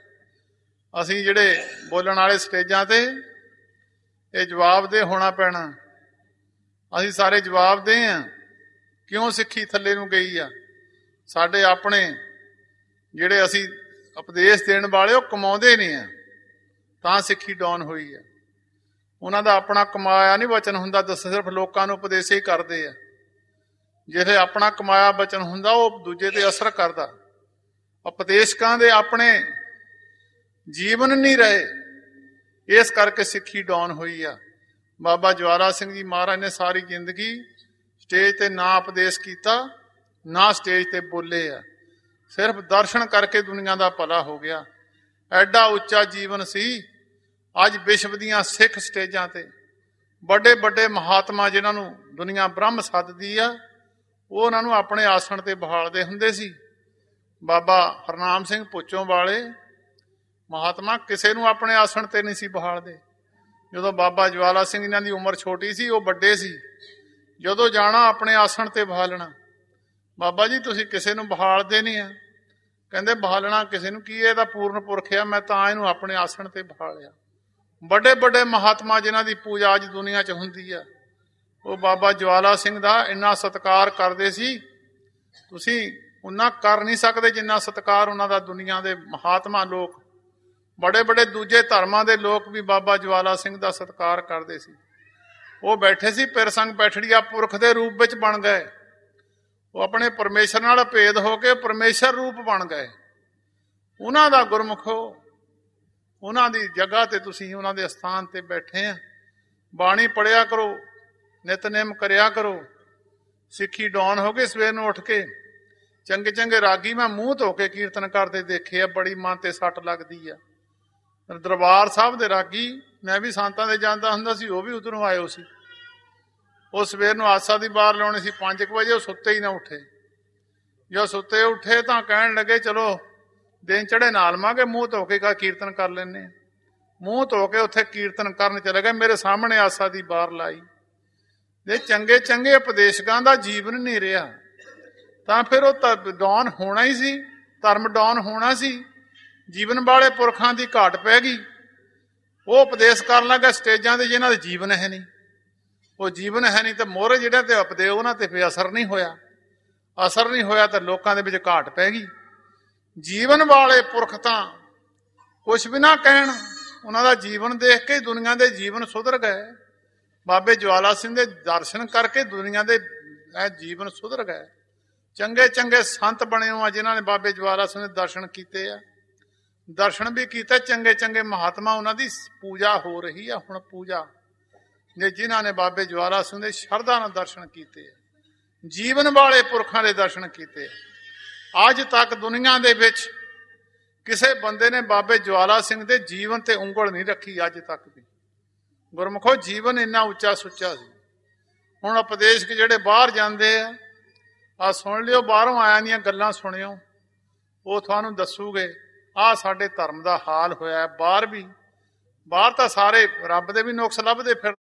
ਅਸੀਂ ਜਿਹੜੇ ਬੋਲਣ ਵਾਲੇ ਸਟੇਜਾਂ ਤੇ, ਇਹ ਜਵਾਬਦੇਹ ਹੋਣਾ ਪੈਣਾ। ਅਸੀਂ ਸਾਰੇ ਜਵਾਬਦੇਹ ਆ, ਕਿਉਂ ਸਿੱਖੀ ਥੱਲੇ ਨੂੰ ਗਈ ਆ। ਸਾਡੇ ਆਪਣੇ ਜਿਹੜੇ ਅਸੀਂ ਉਪਦੇਸ਼ ਦੇਣ ਵਾਲੇ ਉਹ ਕਮਾਉਂਦੇ ਨਹੀਂ ਆ, ਤਾਂ ਸਿੱਖੀ ਡਾਊਨ ਹੋਈ ਆ। ਉਹਨਾਂ ਦਾ ਆਪਣਾ ਕਮਾਇਆ ਨਹੀਂ ਵਚਨ ਹੁੰਦਾ, ਦੱਸ ਸਿਰਫ ਲੋਕਾਂ ਨੂੰ ਉਪਦੇਸ਼ ਹੀ ਕਰਦੇ ਆ। ਜਿਹੜੇ ਆਪਣਾ ਕਮਾਇਆ ਵਚਨ ਹੁੰਦਾ ਉਹ ਦੂਜੇ ਤੇ ਅਸਰ ਕਰਦਾ। ਉਪਦੇਸ਼ਕਾਂ ਦੇ ਆਪਣੇ ਜੀਵਨ ਨਹੀਂ ਰਹੇ, ਇਸ ਕਰਕੇ ਸਿੱਖੀ ਡਾਊਨ ਹੋਈ ਆ। ਬਾਬਾ ਜਵਾਲਾ ਸਿੰਘ ਜੀ ਮਹਾਰਾਜ ਨੇ ਸਾਰੀ ਜ਼ਿੰਦਗੀ ਸਟੇਜ ਤੇ ਨਾ ਉਪਦੇਸ਼ ਕੀਤਾ, ਨਾ ਸਟੇਜ ਤੇ ਬੋਲੇ ਆ। ਸਿਰਫ ਦਰਸ਼ਨ ਕਰਕੇ ਦੁਨੀਆ ਦਾ ਭਲਾ ਹੋ ਗਿਆ। ਐਡਾ ਉੱਚਾ ਜੀਵਨ ਸੀ। ਅੱਜ ਵਿਸ਼ਵ ਦੀਆਂ ਸਿੱਖ ਸਟੇਜਾਂ ਤੇ ਵੱਡੇ ਵੱਡੇ ਮਹਾਤਮਾ ਜਿਨ੍ਹਾਂ ਨੂੰ ਦੁਨੀਆ ਬ੍ਰਹਮ ਸੱਦਦੀ ਆ, ਉਹ ਉਹਨਾਂ ਨੂੰ ਆਪਣੇ ਆਸਣ ਤੇ ਬਹਾਲਦੇ ਹੁੰਦੇ ਸੀ। ਬਾਬਾ ਹਰਨਾਮ ਸਿੰਘ ਭੁੱਚੋ ਵਾਲੇ ਮਹਾਤਮਾ ਕਿਸੇ ਨੂੰ ਆਪਣੇ ਆਸਣ ਤੇ ਨਹੀਂ ਸੀ ਬਹਾਲਦੇ। ਜਦੋਂ ਬਾਬਾ ਜਵਾਲਾ ਸਿੰਘ ਇਹਨਾਂ ਦੀ ਉਮਰ ਛੋਟੀ ਸੀ, ਉਹ ਵੱਡੇ ਸੀ, ਜਦੋਂ ਜਾਣਾ ਆਪਣੇ ਆਸਣ ਤੇ ਬਹਾਲਣਾ। ਬਾਬਾ ਜੀ ਤੁਸੀਂ ਕਿਸੇ ਨੂੰ ਬਹਾਲਦੇ ਨਹੀਂ ਆ। ਕਹਿੰਦੇ ਬਹਾਲਣਾ ਕਿਸੇ ਨੂੰ ਕੀ, ਇਹ ਤਾਂ ਪੂਰਨ ਪੁਰਖ ਆ, ਮੈਂ ਤਾਂ ਇਹਨੂੰ ਆਪਣੇ ਆਸਣ ਤੇ ਬਹਾਲਿਆ। ਵੱਡੇ ਵੱਡੇ ਮਹਾਤਮਾ ਜਿਨ੍ਹਾਂ ਦੀ ਪੂਜਾ ਅੱਜ ਦੁਨੀਆ 'ਚ ਹੁੰਦੀ ਆ, ਉਹ ਬਾਬਾ ਜਵਾਲਾ ਸਿੰਘ ਦਾ ਇੰਨਾ ਸਤਿਕਾਰ ਕਰਦੇ ਸੀ, ਤੁਸੀਂ ਉਹਨਾਂ ਕਰ ਨਹੀਂ ਸਕਦੇ ਜਿੰਨਾ ਸਤਿਕਾਰ ਉਹਨਾਂ ਦਾ ਦੁਨੀਆ ਦੇ ਮਹਾਤਮਾ ਲੋਕ, ਬੜੇ ਬੜੇ ਦੂਜੇ ਧਰਮਾਂ ਦੇ ਲੋਕ ਵੀ ਬਾਬਾ ਜਵਾਲਾ ਸਿੰਘ ਦਾ ਸਤਿਕਾਰ ਕਰਦੇ ਸੀ। ਉਹ ਬੈਠੇ ਸੀ ਪਿਰਸੰਗ ਬੈਠੜੀਆ ਪੁਰਖ ਦੇ ਰੂਪ ਵਿੱਚ ਬਣ ਗਏ। ਉਹ ਆਪਣੇ ਪਰਮੇਸ਼ਰ ਨਾਲ ਭੇਦ ਹੋ ਕੇ ਪਰਮੇਸ਼ਰ ਰੂਪ ਬਣ ਗਏ। ਉਹਨਾਂ ਦਾ ਗੁਰਮੁਖੋ, ਉਹਨਾਂ ਦੀ ਜਗ੍ਹਾ ਤੇ ਤੁਸੀਂ ਉਹਨਾਂ ਦੇ ਸਥਾਨ ਤੇ ਬੈਠੇ ਆ। ਬਾਣੀ ਪੜਿਆ ਕਰੋ, ਨਿਤਨੇਮ ਕਰਿਆ ਕਰੋ। ਸਿੱਖੀ ਡਾਊਨ ਹੋ ਗਈ। ਸਵੇਰ ਨੂੰ ਉੱਠ ਕੇ ਚੰਗੇ ਚੰਗੇ ਰਾਗੀ ਮੈਂ ਮੂੰਹ ਧੋ ਕੇ ਕੀਰਤਨ ਕਰਦੇ ਦੇਖੇ ਆ, ਬੜੀ ਮਨ ਤੇ ਸੱਟ ਲੱਗਦੀ ਆ। ਦਰਬਾਰ ਸਾਹਿਬ ਦੇ ਰਾਗੀ ਮੈਂ ਵੀ ਸੰਤਾਂ ਦੇ ਜਾਂਦਾ ਹੁੰਦਾ ਸੀ, ਉਹ ਵੀ ਉਧਰੋਂ ਆਇਓ ਸੀ। ਉਹ ਸਵੇਰ ਨੂੰ ਆਸਾ ਦੀ ਬਾਹਰ ਲਾਉਣੀ ਸੀ ਪੰਜ ਕੁ ਵਜੇ, ਉਹ ਸੁੱਤੇ ਹੀ ਨਾ ਉੱਠੇ। ਜੋ ਸੁੱਤੇ ਉੱਠੇ ਤਾਂ ਕਹਿਣ ਲੱਗੇ ਚਲੋ ਦਿਨ ਚੜੇ ਨਾਲ ਮਾਂਗੇ, ਮੂੰਹ ਧੋ ਕੇ ਕਾ ਕੀਰਤਨ ਕਰ ਲੈਂਦੇ। ਮੂੰਹ ਧੋ ਕੇ ਉੱਥੇ ਕੀਰਤਨ ਕਰਨ ਚਲੇ ਗਏ। ਮੇਰੇ ਸਾਹਮਣੇ ਆਸਾ ਦੀ ਬਾਹਰ ਲਾਈ। ਜੇ ਚੰਗੇ ਚੰਗੇ ਉਪਦੇਸ਼ਕਾਂ ਦਾ ਜੀਵਨ ਨਹੀਂ ਰਿਹਾ ਤਾਂ ਫਿਰ ਉਹ ਡਾਊਨ ਹੋਣਾ ਹੀ ਸੀ, ਧਰਮ ਡਾਊਨ ਹੋਣਾ ਸੀ। ਜੀਵਨ ਵਾਲੇ ਪੁਰਖਾਂ ਦੀ ਘਾਟ ਪੈ ਗਈ। ਉਹ ਉਪਦੇਸ਼ ਕਰਨ ਲੱਗਾ ਸਟੇਜਾਂ ਤੇ ਜਿਹਨਾਂ ਦੇ ਜੀਵਨ ਹੈ ਨਹੀਂ। ਉਹ ਜੀਵਨ ਹੈ ਨਹੀਂ ਤਾਂ ਮੋਹਰੇ ਜਿਹੜਾ ਤੇ ਉਪਦੇਸ਼ ਉਹਨਾਂ ਤੇ ਫਿਰ ਅਸਰ ਨਹੀਂ ਹੋਇਆ। ਅਸਰ ਨਹੀਂ ਹੋਇਆ ਤਾਂ ਲੋਕਾਂ ਦੇ ਵਿੱਚ ਘਾਟ ਪੈ ਗਈ। ਜੀਵਨ ਵਾਲੇ ਪੁਰਖ ਤਾਂ ਕੁਛ ਵੀ ਨਾ ਕਹਿਣ, ਉਹਨਾਂ ਦਾ ਜੀਵਨ ਦੇਖ ਕੇ ਦੁਨੀਆ ਦੇ ਜੀਵਨ ਸੁਧਰ ਗਏ। ਬਾਬੇ ਜਵਾਲਾ ਸਿੰਘ ਦੇ ਦਰਸ਼ਨ ਕਰਕੇ ਦੁਨੀਆ ਦੇ ਜੀਵਨ ਸੁਧਰ ਗਏ। ਚੰਗੇ ਚੰਗੇ ਸੰਤ ਬਣੇ ਹੋ ਆ ਜਿਨ੍ਹਾਂ ਨੇ ਬਾਬੇ ਜਵਾਲਾ ਸਿੰਘ ਦੇ ਦਰਸ਼ਨ ਕੀਤੇ ਆ। ਦਰਸ਼ਨ ਵੀ ਕੀਤੇ ਚੰਗੇ ਚੰਗੇ ਮਹਾਤਮਾ, ਉਹਨਾਂ ਦੀ ਪੂਜਾ ਹੋ ਰਹੀ ਆ ਹੁਣ। ਪੂਜਾ ਜੇ ਜਿਨ੍ਹਾਂ ਨੇ ਬਾਬੇ ਜਵਾਲਾ ਸਿੰਘ ਦੇ ਸ਼ਰਧਾ ਨਾਲ ਦਰਸ਼ਨ ਕੀਤੇ ਆ, ਜੀਵਨ ਵਾਲੇ ਪੁਰਖਾਂ ਦੇ ਦਰਸ਼ਨ ਕੀਤੇ। ਅੱਜ ਤੱਕ ਦੁਨੀਆ ਦੇ ਵਿੱਚ ਕਿਸੇ ਬੰਦੇ ਨੇ ਬਾਬੇ ਜਵਾਲਾ ਸਿੰਘ ਦੇ ਜੀਵਨ ਤੇ ਉਂਗਲ ਨਹੀਂ ਰੱਖੀ ਅੱਜ ਤੱਕ ਵੀ। ਗੁਰਮੁਖੋ ਜੀਵਨ ਇੰਨਾ ਉੱਚਾ ਸੁੱਚਾ ਸੀ। ਹੁਣ ਉਪਦੇਸ਼ਕ ਜਿਹੜੇ ਬਾਹਰ ਜਾਂਦੇ ਆ, ਆ ਸੁਣ ਲਿਓ, ਬਾਹਰੋਂ ਆਇਆਂ ਦੀਆਂ ਗੱਲਾਂ ਸੁਣਿਓ, ਉਹ ਤੁਹਾਨੂੰ ਦੱਸੂਗੇ ਆਹ ਸਾਡੇ ਧਰਮ ਦਾ ਹਾਲ ਹੋਇਆ। ਬਾਹਰ ਵੀ, ਬਾਹਰ ਤਾਂ ਸਾਰੇ ਰੱਬ ਦੇ ਵੀ ਨੁਕਸ ਲੱਭਦੇ ਫਿਰ